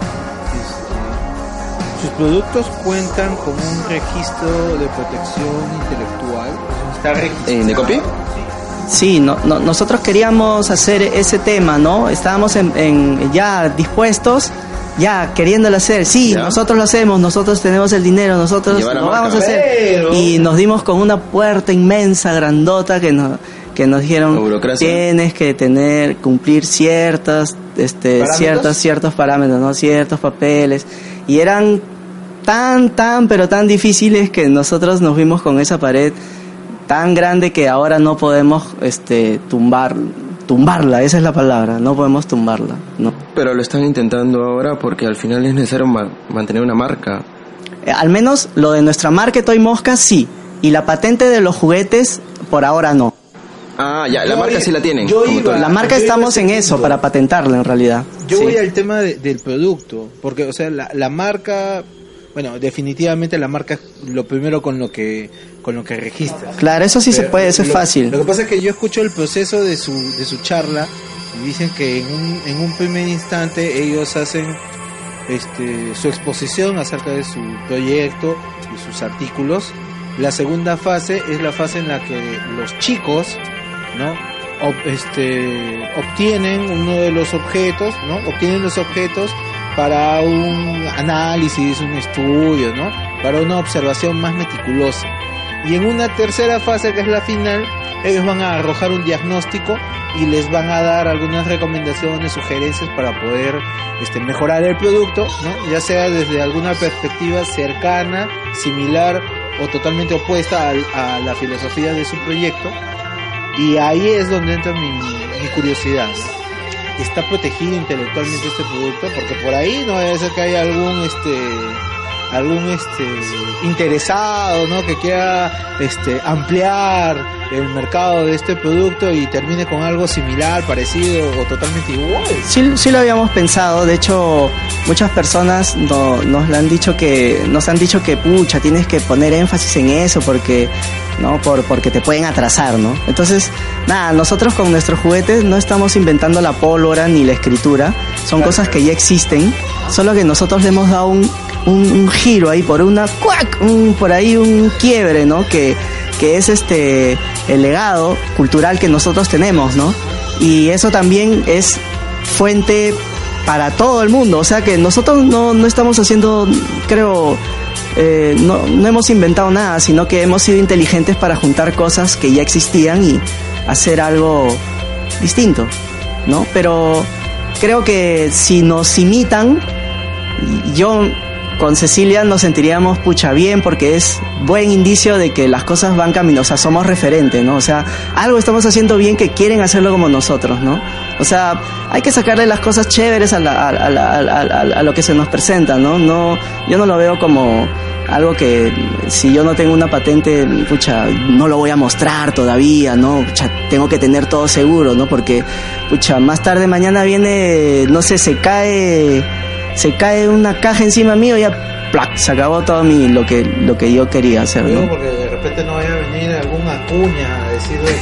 este, sus productos cuentan con un registro de protección intelectual. Está registrado. ¿En Decopi? Sí, no, no, nosotros queríamos hacer ese tema, ¿no? Estábamos en, en ya dispuestos, ya queriéndolo hacer. Sí, ¿Ya? nosotros lo hacemos, nosotros tenemos el dinero, nosotros Llevar la lo marca. vamos a hacer. Pero- Y nos dimos con una puerta inmensa, grandota, que nos, que nos La dijeron, burocracia. tienes que tener, cumplir ciertas, este, ¿Parámetros? ciertos, ciertos parámetros, ¿no? Ciertos papeles. Y eran tan, tan, pero tan difíciles que nosotros nos vimos con esa pared tan grande que ahora no podemos este tumbar tumbarla, esa es la palabra, no podemos tumbarla, ¿no? Pero lo están intentando ahora porque al final es necesario ma- mantener una marca. Eh, al menos lo de nuestra marca Toy Mosca sí, y la patente de los juguetes por ahora no. Ah, ya, la Yo marca i- sí la tienen. yo como iba- tal. La marca yo iba estamos a en ese eso, punto. para patentarla en realidad. Yo Sí. voy al tema de- del producto, porque, o sea, la, la marca, bueno, definitivamente la marca es lo primero con lo que con lo que registras. Claro, eso sí se Pero puede, eso es lo- fácil. Lo que pasa es que yo escucho el proceso de su de su charla y dicen que en un, en un primer instante ellos hacen este su exposición acerca de su proyecto y sus artículos. La segunda fase es la fase en la que los chicos, ¿no?, ob- este, obtienen uno de los objetos, ¿no? Obtienen los objetos para un análisis, un estudio, ¿no? Para una observación más meticulosa. Y en una tercera fase, que es la final, ellos van a arrojar un diagnóstico y les van a dar algunas recomendaciones, sugerencias para poder este, mejorar el producto, ¿no? Ya sea desde alguna perspectiva cercana, similar o totalmente opuesta al- a la filosofía de su proyecto. Y ahí es donde entra mi, mi curiosidad. ¿Está protegido intelectualmente este producto? Porque por ahí no debe ser que haya algún este algún este interesado, ¿no?, que quiera este ampliar el mercado de este producto y termine con algo similar, parecido o totalmente igual. Sí, sí lo habíamos pensado, de hecho muchas personas no, nos han dicho que nos han dicho que pucha, tienes que poner énfasis en eso porque no por porque te pueden atrasar, ¿no? Entonces, nada, nosotros con nuestros juguetes no estamos inventando la pólvora ni la escritura, son cosas que ya existen, solo que nosotros le hemos dado un un, un giro ahí por una cuac, un, por ahí un quiebre, ¿no? Que que es este el legado cultural que nosotros tenemos, ¿no? Y eso también es fuente para todo el mundo. O sea que nosotros no, no estamos haciendo, creo, eh, no, no hemos inventado nada, sino que hemos sido inteligentes para juntar cosas que ya existían y hacer algo distinto, ¿no? Pero creo que si nos imitan, yo con Cecilia nos sentiríamos pucha bien, porque es buen indicio de que las cosas van camino, o sea, somos referentes, ¿no? O sea, algo estamos haciendo bien que quieren hacerlo como nosotros, ¿no? O sea, hay que sacarle las cosas chéveres a, la, a, la, a, la, a lo que se nos presenta, ¿no? No, yo no lo veo como algo que si yo no tengo una patente, pucha, no lo voy a mostrar todavía, ¿no? Pucha, tengo que tener todo seguro, ¿no? Porque, pucha, más tarde mañana viene, no sé, se cae, se cae una caja encima mío y ya, ¡plac!, se acabó todo mi, lo que, lo que yo quería hacer, ¿no? Digo, porque de repente no vaya a venir alguna cuña a decir de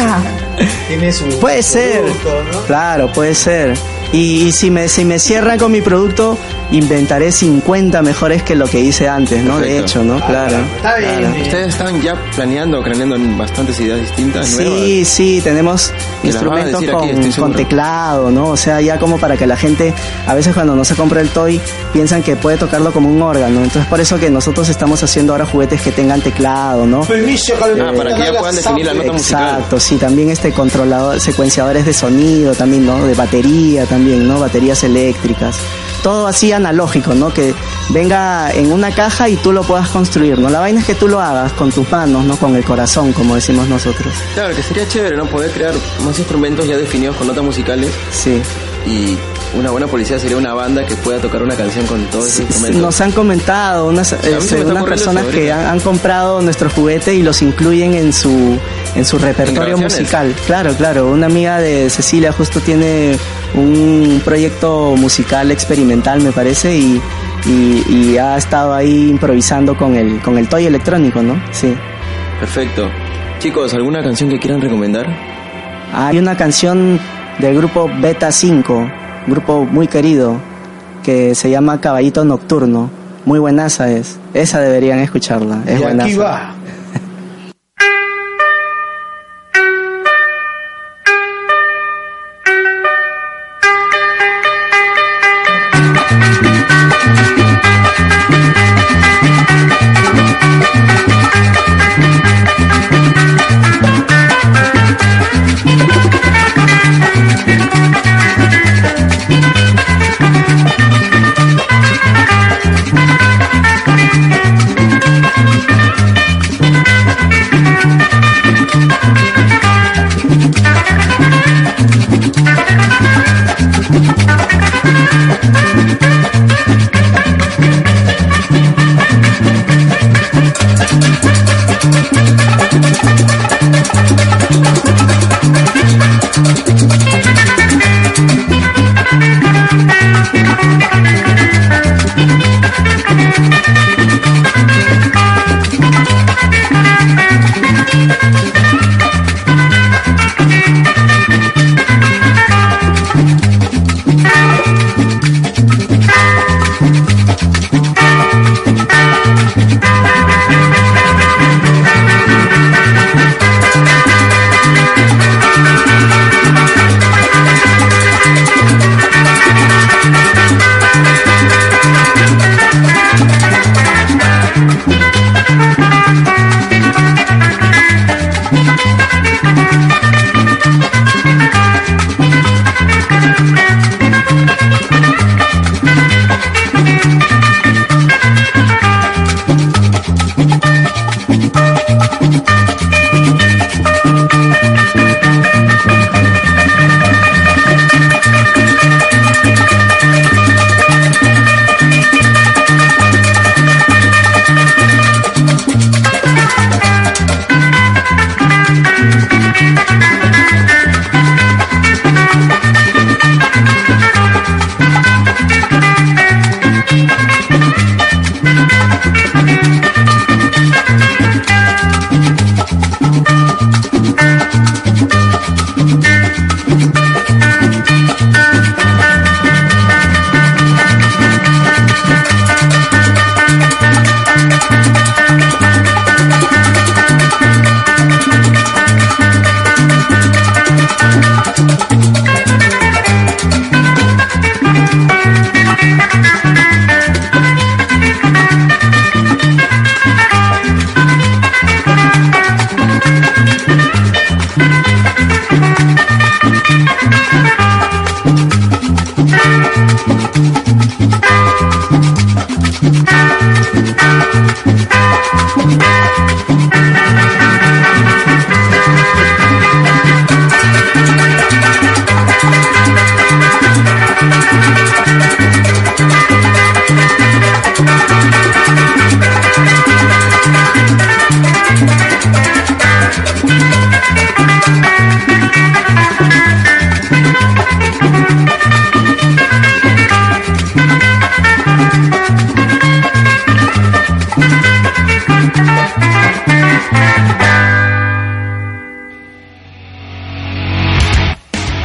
que tiene su, tiene su puede ser, producto, ¿no? Claro, puede ser. Y, y si me si me cierran con mi producto, inventaré cincuenta mejores que lo que hice antes, ¿no? Perfecto. De hecho, ¿no? Ah, Claro. está bien, claro. bien. Ustedes están ya planeando, craneando bastantes ideas distintas, nuevas. Sí, sí, tenemos Que las van a instrumentos decir aquí, con, estoy seguro. con teclado, ¿no? O sea, ya como para que la gente, a veces cuando no se compra el toy, piensan que puede tocarlo como un órgano. Entonces, por eso que nosotros estamos haciendo ahora juguetes que tengan teclado, ¿no? Permiso, Ah, para que ya puedan definir la nota musical. Exacto, sí, también este controlador, secuenciadores de sonido también, ¿no? De batería también, ¿no? Baterías eléctricas. Todo así analógico, ¿no? Que venga en una caja y tú lo puedas construir, ¿no? La vaina es que tú lo hagas con tus manos, ¿no? Con el corazón, como decimos nosotros. Claro, que sería chévere, ¿no? Poder crear más instrumentos ya definidos con notas musicales, Sí. y una buena policía sería una banda que pueda tocar una canción con todos esos Sí, instrumentos. nos han comentado unas, a mí se me este, está unas ocurriendo personas eso que ahorita. han, han comprado nuestro juguete y los incluyen en su en su repertorio grabaciones? musical. Claro, claro. Una amiga de Cecilia justo tiene un proyecto musical experimental, me parece, y, y, y ha estado ahí improvisando con el con el toy electrónico, ¿no? Sí. Perfecto. Chicos, ¿alguna canción que quieran recomendar? Hay una canción del grupo Beta cinco, un grupo muy querido, que se llama Caballito Nocturno. Muy buenaza es. Esa deberían escucharla. Es Y buenaza. aquí va.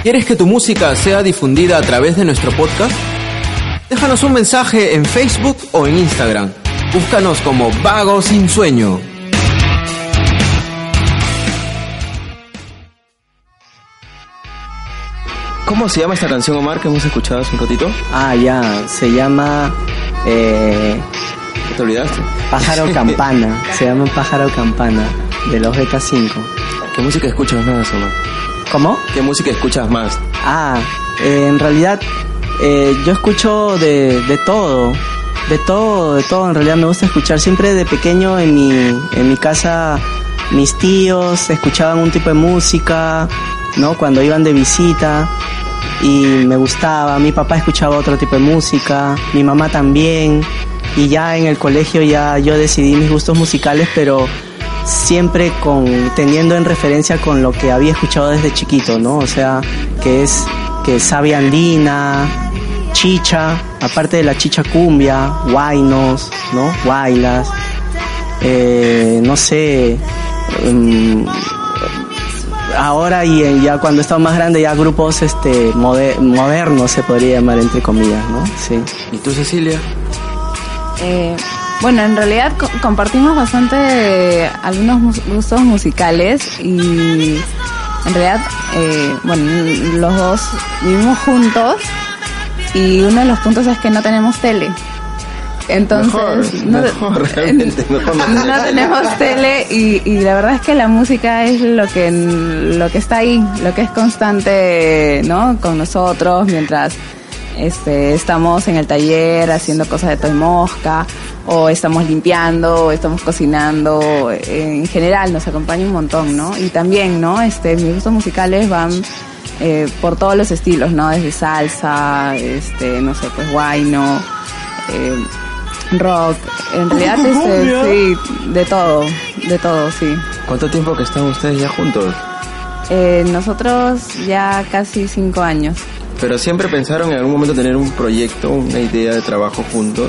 ¿Quieres que tu música sea difundida a través de nuestro podcast? Déjanos un mensaje en Facebook o en Instagram. Búscanos como Vago Sin Sueño. ¿Cómo se llama esta canción, Omar, que hemos escuchado hace un ratito? Ah, ya, se llama eh, ¿Te olvidaste? Pájaro Campana, se llama Pájaro Campana, de los Beta cinco. ¿Qué música escuchas más, Omar? ¿Cómo? ¿Qué música escuchas más? Ah, eh, en realidad eh, yo escucho de, de todo, de todo, de todo. En realidad me gusta escuchar. Siempre de pequeño en mi, en mi casa mis tíos escuchaban un tipo de música, ¿no? Cuando iban de visita y me gustaba. Mi papá escuchaba otro tipo de música, mi mamá también. Y ya en el colegio ya yo decidí mis gustos musicales, pero siempre con teniendo en referencia con lo que había escuchado desde chiquito, ¿no? O sea, que es que savia andina, chicha, aparte de la chicha cumbia, guainos, ¿no? Guailas, eh, no sé, um, ahora y ya cuando estaba más grande ya grupos este moder- modernos se podría llamar entre comillas, ¿no? Sí. ¿Y tú, Cecilia? Eh, bueno, en realidad co- compartimos bastante eh, algunos mus- gustos musicales y en realidad, eh, bueno, los dos vivimos juntos y uno de los puntos es que no tenemos tele. Entonces, Mejor, no, mejor, realmente, mejor no no tener. tenemos tele y, y la verdad es que la música es lo que lo que está ahí, lo que es constante, ¿no? Con nosotros mientras este estamos en el taller haciendo cosas de Toy Mosca o estamos limpiando o estamos cocinando. En general nos acompaña un montón, ¿no? Y también, ¿no? Este, mis gustos musicales van eh, por todos los estilos, ¿no? Desde salsa, este, no sé, pues guayno, eh, rock, en realidad este, sí, de todo, de todo, sí. ¿Cuánto tiempo que están ustedes ya juntos? Eh, nosotros ya casi cinco años. ¿Pero siempre pensaron en algún momento tener un proyecto, una idea de trabajo juntos?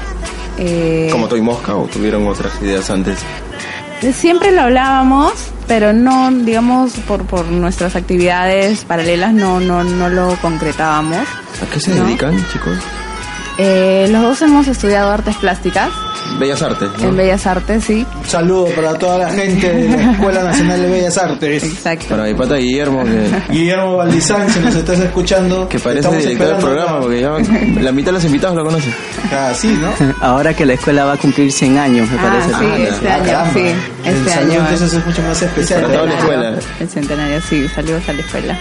Eh, ¿Como Toy Mosca o tuvieron otras ideas antes? Siempre lo hablábamos, pero no, digamos, por por nuestras actividades paralelas no no no lo concretábamos. ¿A qué se ¿No? dedican, chicos? Eh, los dos hemos estudiado artes plásticas Bellas Artes, ¿no? en Bellas Artes, sí. Un saludo para toda la gente de la Escuela Nacional de Bellas Artes. Exacto. Para mi pata Guillermo, que, Guillermo Valdizán, si nos estás escuchando, que parece estamos director del esperando programa, acá. porque ya la mitad de los invitados lo conocen. Ah, sí, ¿no? Ahora que la escuela va a cumplir cien años, me Ah, parece. sí, Ah, este Ah, año, caramba. sí, El este saludo año. entonces es mucho más especial. Para toda la escuela. El centenario, sí, saludos a la escuela.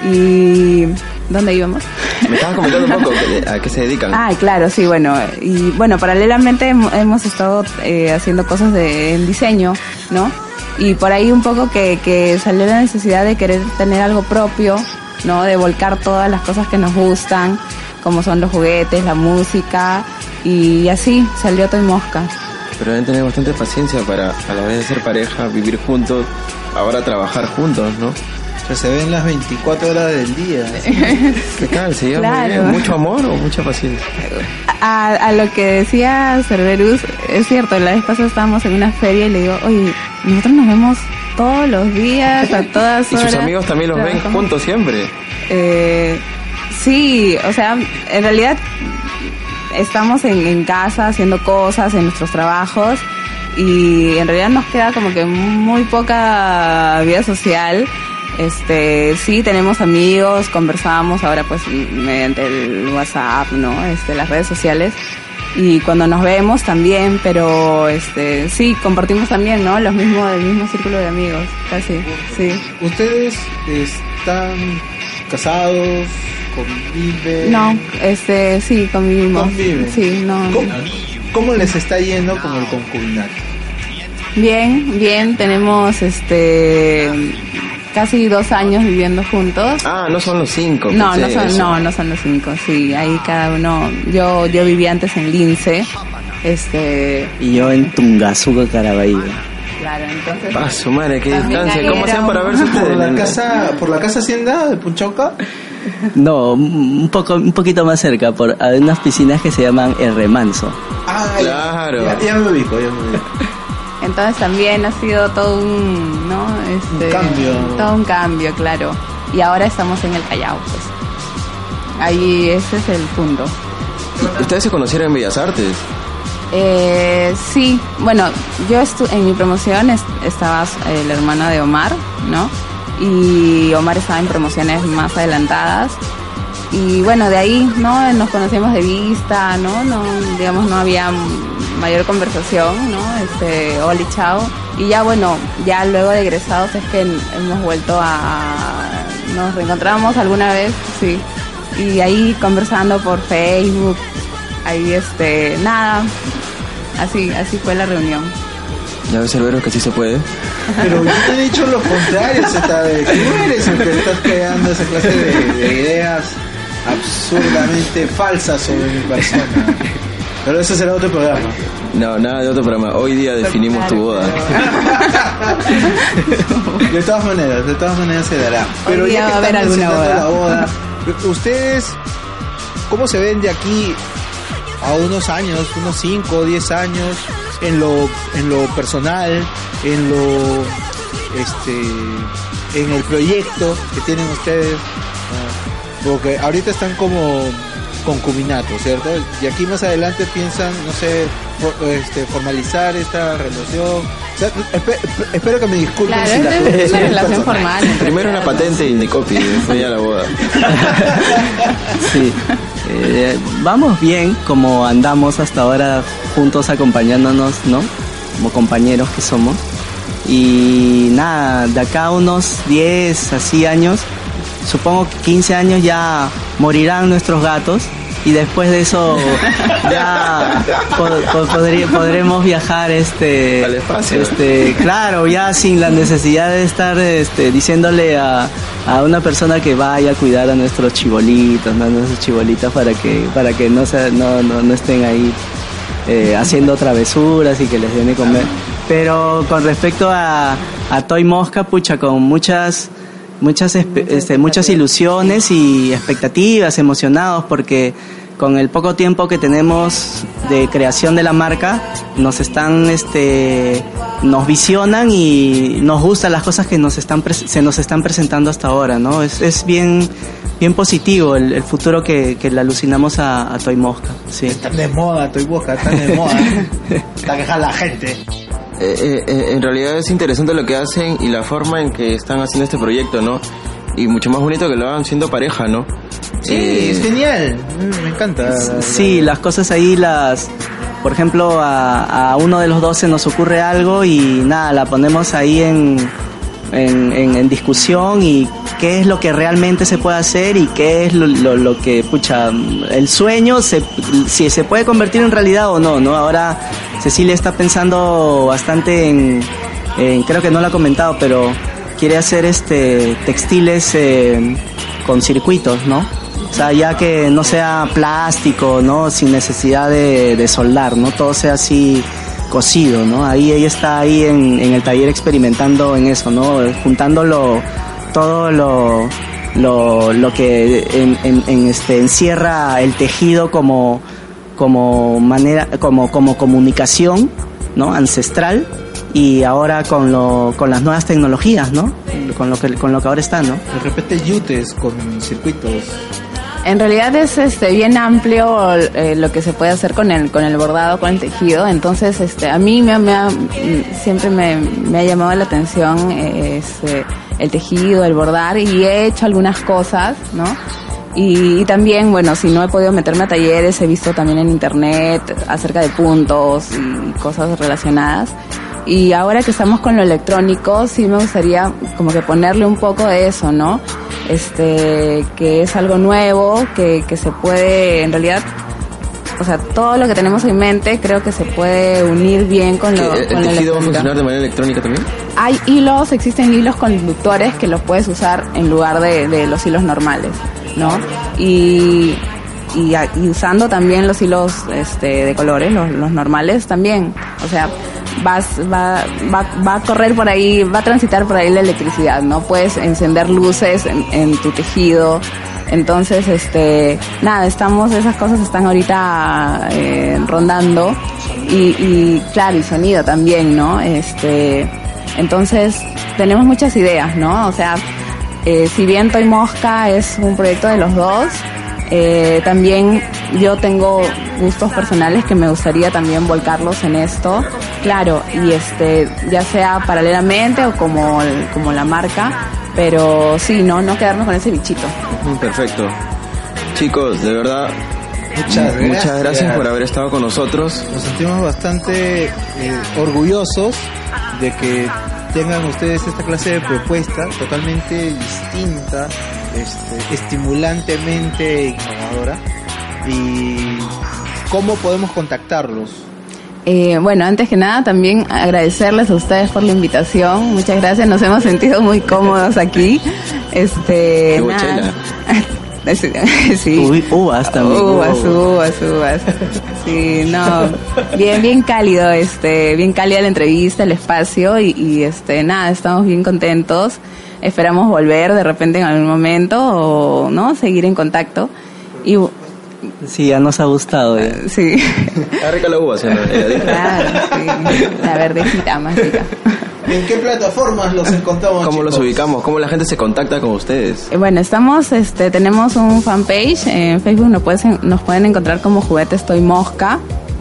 ¿Y dónde íbamos? Me estabas comentando un poco que- a qué se dedican. Ah, claro, sí, bueno, y bueno, paralelamente hem- hemos estado eh, haciendo cosas de en diseño, ¿no? Y por ahí un poco que, que salió la necesidad de querer tener algo propio, ¿no? De volcar todas las cosas que nos gustan, como son los juguetes, la música, y así salió Toy Mosca. Pero deben tener bastante paciencia para, a la vez de ser pareja, vivir juntos, ahora trabajar juntos, ¿no? O sea, se ven las veinticuatro horas del día. ¿Qué tal? ¿Se llevan muy Claro. bien? ¿Mucho amor o mucha paciencia? A, a lo que decía Cerberus, es cierto, la vez pasada estábamos en una feria y le digo, oye, nosotros nos vemos todos los días, a todas ¿Y horas. sus amigos también los ven Trabajamos. juntos siempre? Eh, sí, o sea, en realidad estamos en, en casa haciendo cosas, en nuestros trabajos, y en realidad nos queda como que muy poca vida social. Este, sí, tenemos amigos, conversamos ahora pues mediante el WhatsApp, ¿no? Este, las redes sociales. Y cuando nos vemos también, pero este, sí, compartimos también, ¿no? Los mismos, el mismo círculo de amigos, casi, sí. ¿Ustedes están casados? ¿Conviven? No, este, sí, convivimos. Conviven. Sí, no. ¿Cómo, cómo les está yendo con el concubinato? Bien, bien, tenemos este casi dos años viviendo juntos. Ah, no son los cinco. No, no pensé son, eso. no, no son los cinco, sí, ahí cada uno, yo, yo vivía antes en Lince, este, Y yo en Tungazuca, Caraballo. claro, entonces. Ah, su madre, qué También distancia. ahí ¿Cómo era hacían para un- verse ustedes? ¿Por la casa, por la casa hacienda de Punchauca? No, un poco, un poquito más cerca, por hay unas piscinas que se llaman El Remanso. Ah, Claro. Ya, ya me ubico, ya me ubico. Entonces también ha sido todo un, ¿no? Este, Un cambio. Todo un cambio, claro. y ahora estamos en el Callao, pues. Ahí ese es el punto. ¿Ustedes se conocieron en Bellas Artes? Eh, sí, bueno, yo estu- en mi promoción est- estaba el hermano de Omar, ¿no? Y Omar estaba en promociones más adelantadas. Y bueno, de ahí, ¿no? Nos conocíamos de vista, ¿no? No, digamos, no había mayor conversación, ¿no? Este, Oli, chao. Y ya, bueno, ya luego de egresados es que hemos vuelto a... Nos reencontramos alguna vez, sí. Y ahí conversando por Facebook, ahí, este, nada, así, así fue la reunión. Ya ves, Cerbero, que sí se puede. Pero yo te he dicho lo contrario, Zeta, de que tú eres el que estás creando esa clase de, de ideas absurdamente falsas sobre mi persona. Pero ese será otro programa. No, nada de otro programa. Hoy día definimos tu boda. De todas maneras, de todas maneras se dará. Pero Hoy día ya que va a haber están alguna mencionando boda. la boda, ¿ustedes cómo se ven de aquí a unos años, unos cinco o diez años, en lo, en lo personal, en lo, este, en el proyecto que tienen ustedes? Ah, Porque ahorita están como concubinato, ¿cierto? Y aquí más adelante piensan, no sé, for- este, formalizar esta relación. O sea, espe- espe- espero que me disculpen Claro, si la es pregunta la es relación personal. formal. entre Primero una hermanos. patente y Nicopi, después ya la boda. Sí. Eh, vamos bien, como andamos hasta ahora juntos acompañándonos, ¿no? Como compañeros que somos. Y nada, de acá a unos diez, así años, supongo que quince años ya morirán nuestros gatos. Y después de eso ya po- po- podrí- podremos viajar este Al espacio. este claro, ya sin la necesidad de estar este diciéndole a, a una persona que vaya a cuidar a nuestros chibolitos, ¿no? A nuestros chibolitas para que para que no se, no, no, no estén ahí eh, haciendo travesuras y que les den de comer. Pero con respecto a, a Toy Mosca, pucha, con muchas muchas espe- este, muchas ilusiones y expectativas, emocionados porque con el poco tiempo que tenemos de creación de la marca nos están este nos visionan y nos gustan las cosas que nos están pres- se nos están presentando hasta ahora, ¿no? Es, es bien bien positivo el, el futuro que, que le alucinamos a, a Toy Mosca, sí. Están de moda, Toy Mosca, están de moda. Está quejando la gente. Eh, eh, eh, en realidad es interesante lo que hacen y la forma en que están haciendo este proyecto, ¿no? Y mucho más bonito que lo hagan siendo pareja, ¿no? Sí, Eh, es genial. Mm, Me encanta. Sí, las cosas ahí las... Por ejemplo, a, a uno de los dos se nos ocurre algo y nada, la ponemos ahí en, en, en, en discusión y qué es lo que realmente se puede hacer y qué es lo, lo, lo que, pucha, el sueño, se, si se puede convertir en realidad o no, ¿no? Ahora Cecilia está pensando bastante en, en creo que no lo ha comentado, pero quiere hacer este textiles eh, con circuitos, ¿no? O sea, ya que no sea plástico, ¿no? Sin necesidad de, de soldar, ¿no? Todo sea así cosido, ¿no? Ahí ella está ahí en, en el taller experimentando en eso, ¿no? Juntándolo, todo lo, lo, lo que en, en, en este encierra el tejido como, como manera, como, como comunicación, ¿no? Ancestral, y ahora con lo, con las nuevas tecnologías, ¿no? Con lo que, con lo que ahora está, ¿no? De repente yutes con circuitos. En realidad es este bien amplio eh, lo que se puede hacer con el con el bordado, con el tejido. Entonces, este a mí me, me ha, siempre me, me ha llamado la atención eh, este, el tejido, el bordar, y he hecho algunas cosas, ¿no? Y, y también, bueno, si no he podido meterme a talleres, he visto también en internet acerca de puntos y cosas relacionadas. Y ahora que estamos con lo electrónico, sí me gustaría como que ponerle un poco de eso, ¿no? Este, que es algo nuevo, que, que se puede, en realidad, o sea, todo lo que tenemos en mente creo que se puede unir bien con lo, ¿que ¿El, con el lo tejido va a electrónico. funcionar de manera electrónica también? Hay hilos, existen hilos conductores que los puedes usar en lugar de, de los hilos normales, ¿no? Y, y, y usando también los hilos este, de colores, los, los normales también, o sea, vas va, va va a correr por ahí, va a transitar por ahí la electricidad, ¿no? Puedes encender luces en, en tu tejido. Entonces, este, nada, estamos, esas cosas están ahorita eh, rondando y, y claro, y sonido también, ¿no? Este, entonces tenemos muchas ideas, ¿no? O sea, eh, si bien Toy Mosca es un proyecto de los dos, eh, también yo tengo gustos personales que me gustaría también volcarlos en esto, claro, y este ya sea paralelamente o como, como la marca, pero sí, no, no quedarnos con ese bichito. Perfecto. Chicos, de verdad, Muchas gracias. muchas gracias por haber estado con nosotros. Nos sentimos bastante eh, orgullosos de que tengan ustedes esta clase de propuesta totalmente distinta, este, estimulantemente innovadora. ¿Y cómo podemos contactarlos? Eh, bueno, antes que nada también agradecerles a ustedes por la invitación, muchas gracias, nos hemos sentido muy cómodos aquí. Este, Qué nada. bochela. Sí. Uy, uvas también. Uvas, uvas, uvas. Sí, no, bien, bien cálido, este, bien cálida la entrevista, el espacio y, y este, nada, estamos bien contentos. Esperamos volver de repente en algún momento o no, seguir en contacto. Y Sí, ya nos ha gustado. Ya. sí, Está rica la uva, ¿sí? claro, sí, la verdecita más rica. ¿En qué plataformas los encontramos? ¿Cómo los chicos? ubicamos? ¿Cómo la gente se contacta con ustedes? Eh, Bueno, estamos, este, tenemos un fanpage en Facebook, nos, puedes, nos pueden encontrar como Juguetes Toy Mosca.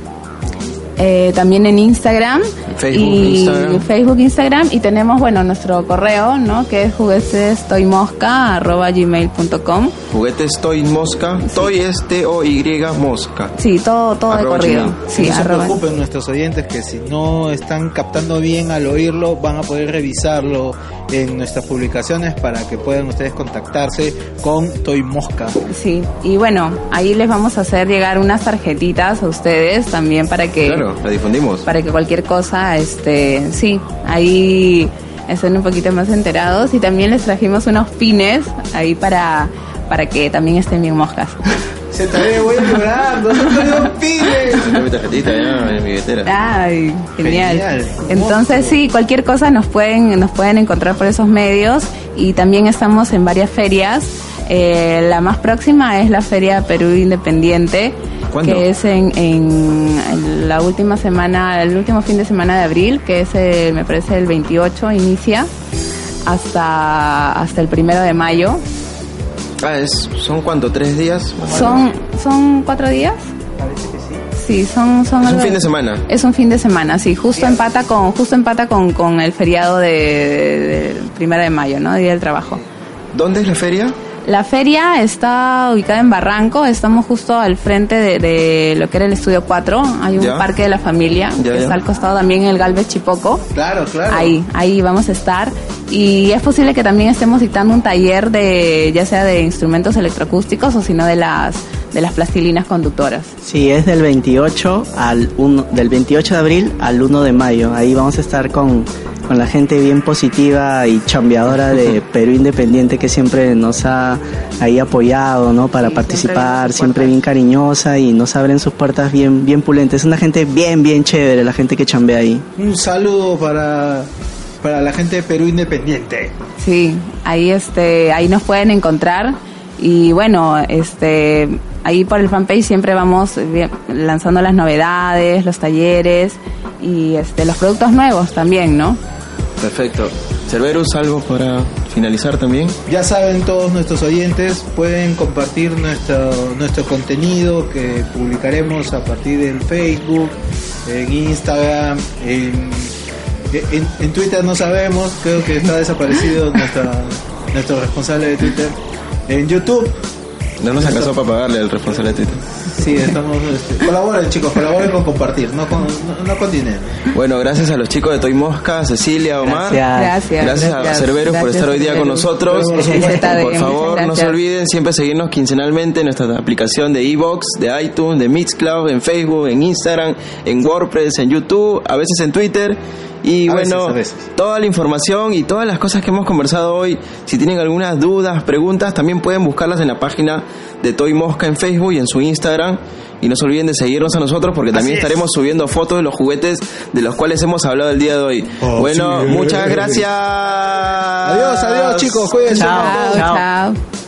Eh, también en Instagram. Facebook, y Instagram. Facebook, Instagram. Y tenemos, bueno, nuestro correo, ¿no? Que es juguetestoymosca arroba gmail punto com. Juguetes Toy Mosca. Toy es T O Y Mosca. Sí, todo, todo de Arroba corrido. gmail. Sí, no se arroba. preocupen nuestros oyentes que si no están captando bien al oírlo, van a poder revisarlo en nuestras publicaciones para que puedan ustedes contactarse con Toy Mosca. Sí, y bueno, ahí les vamos a hacer llegar unas tarjetitas a ustedes también para que Claro, la difundimos. para que cualquier cosa, este, sí, ahí estén un poquito más enterados y también les trajimos unos pines ahí para para que también estén bien moscas. Se te voy a llorar, no se te pines. Tengo mi tarjetita ya en mi billetera. Ay, genial. Genial. Entonces sí, cualquier cosa nos pueden nos pueden encontrar por esos medios y también estamos en varias ferias. Eh, la más próxima es la Feria Perú Independiente, ¿Cuándo? que es en, en, en la última semana, el último fin de semana de abril, que es el, me parece el veintiocho, inicia hasta hasta el primero de mayo. Ah, es, ¿son cuánto? ¿Tres días? Son son cuatro días. Sí, son son Es un algo- fin de semana. Es un fin de semana, sí, justo empata con justo empata con, con el feriado de, de- del primero de mayo, ¿no? Día del Trabajo. ¿Dónde es la feria? La feria está ubicada en Barranco, estamos justo al frente de, de lo que era el Estudio cuatro, hay un Ya. parque de la familia, Ya, que ya. está al costado también el Galvez Chipoco. Claro, claro. Ahí, ahí vamos a estar. Y es posible que también estemos dictando un taller de, ya sea de instrumentos electroacústicos o sino de las, de las plastilinas conductoras. Sí, es del veintiocho al uno, del veintiocho de abril al uno de mayo. Ahí vamos a estar con, con la gente bien positiva y chambeadora de Perú Independiente que siempre nos ha ahí apoyado, ¿no? Para Sí, participar, siempre siempre, bien bien cariñosa y nos abren sus puertas bien, bien pulentes. Es una gente bien, bien chévere, la gente que chambea ahí. Un saludo para, para la gente de Perú Independiente. Sí, ahí este, ahí nos pueden encontrar y bueno, este, ahí por el fanpage siempre vamos bien- lanzando las novedades, los talleres y este, los productos nuevos también, ¿no? Perfecto. Cerberus, algo para finalizar también. Ya saben todos nuestros oyentes, pueden compartir nuestro, nuestro contenido que publicaremos a partir del Facebook, en Instagram, en, en, en Twitter no sabemos, creo que está desaparecido nuestra, nuestro responsable de Twitter. En YouTube, No nos alcanzó para pagarle al responsable de Twitter. sí, estamos, este, colaboren chicos, colaboren con compartir, no con, no, no con dinero. Bueno, gracias a los chicos de Toy Mosca, Cecilia, Omar. Gracias. Gracias. Gracias a Cerberus por estar hoy día con nosotros. Por supuesto. Por favor, no se olviden siempre seguirnos quincenalmente en nuestra aplicación de iVoox, de iTunes, de Mixcloud, en Facebook, en Instagram, en WordPress, en YouTube, a veces en Twitter. Y A veces, bueno, a veces. toda la información y todas las cosas que hemos conversado hoy, si tienen algunas dudas, preguntas, también pueden buscarlas en la página de Toy Mosca en Facebook y en su Instagram. Y no se olviden de seguirnos a nosotros porque también es. estaremos subiendo fotos de los juguetes de los cuales hemos hablado el día de hoy. Oh, bueno, sí. muchas gracias. Adiós, adiós chicos, cuídense. Chao. Chao, Chao. chao.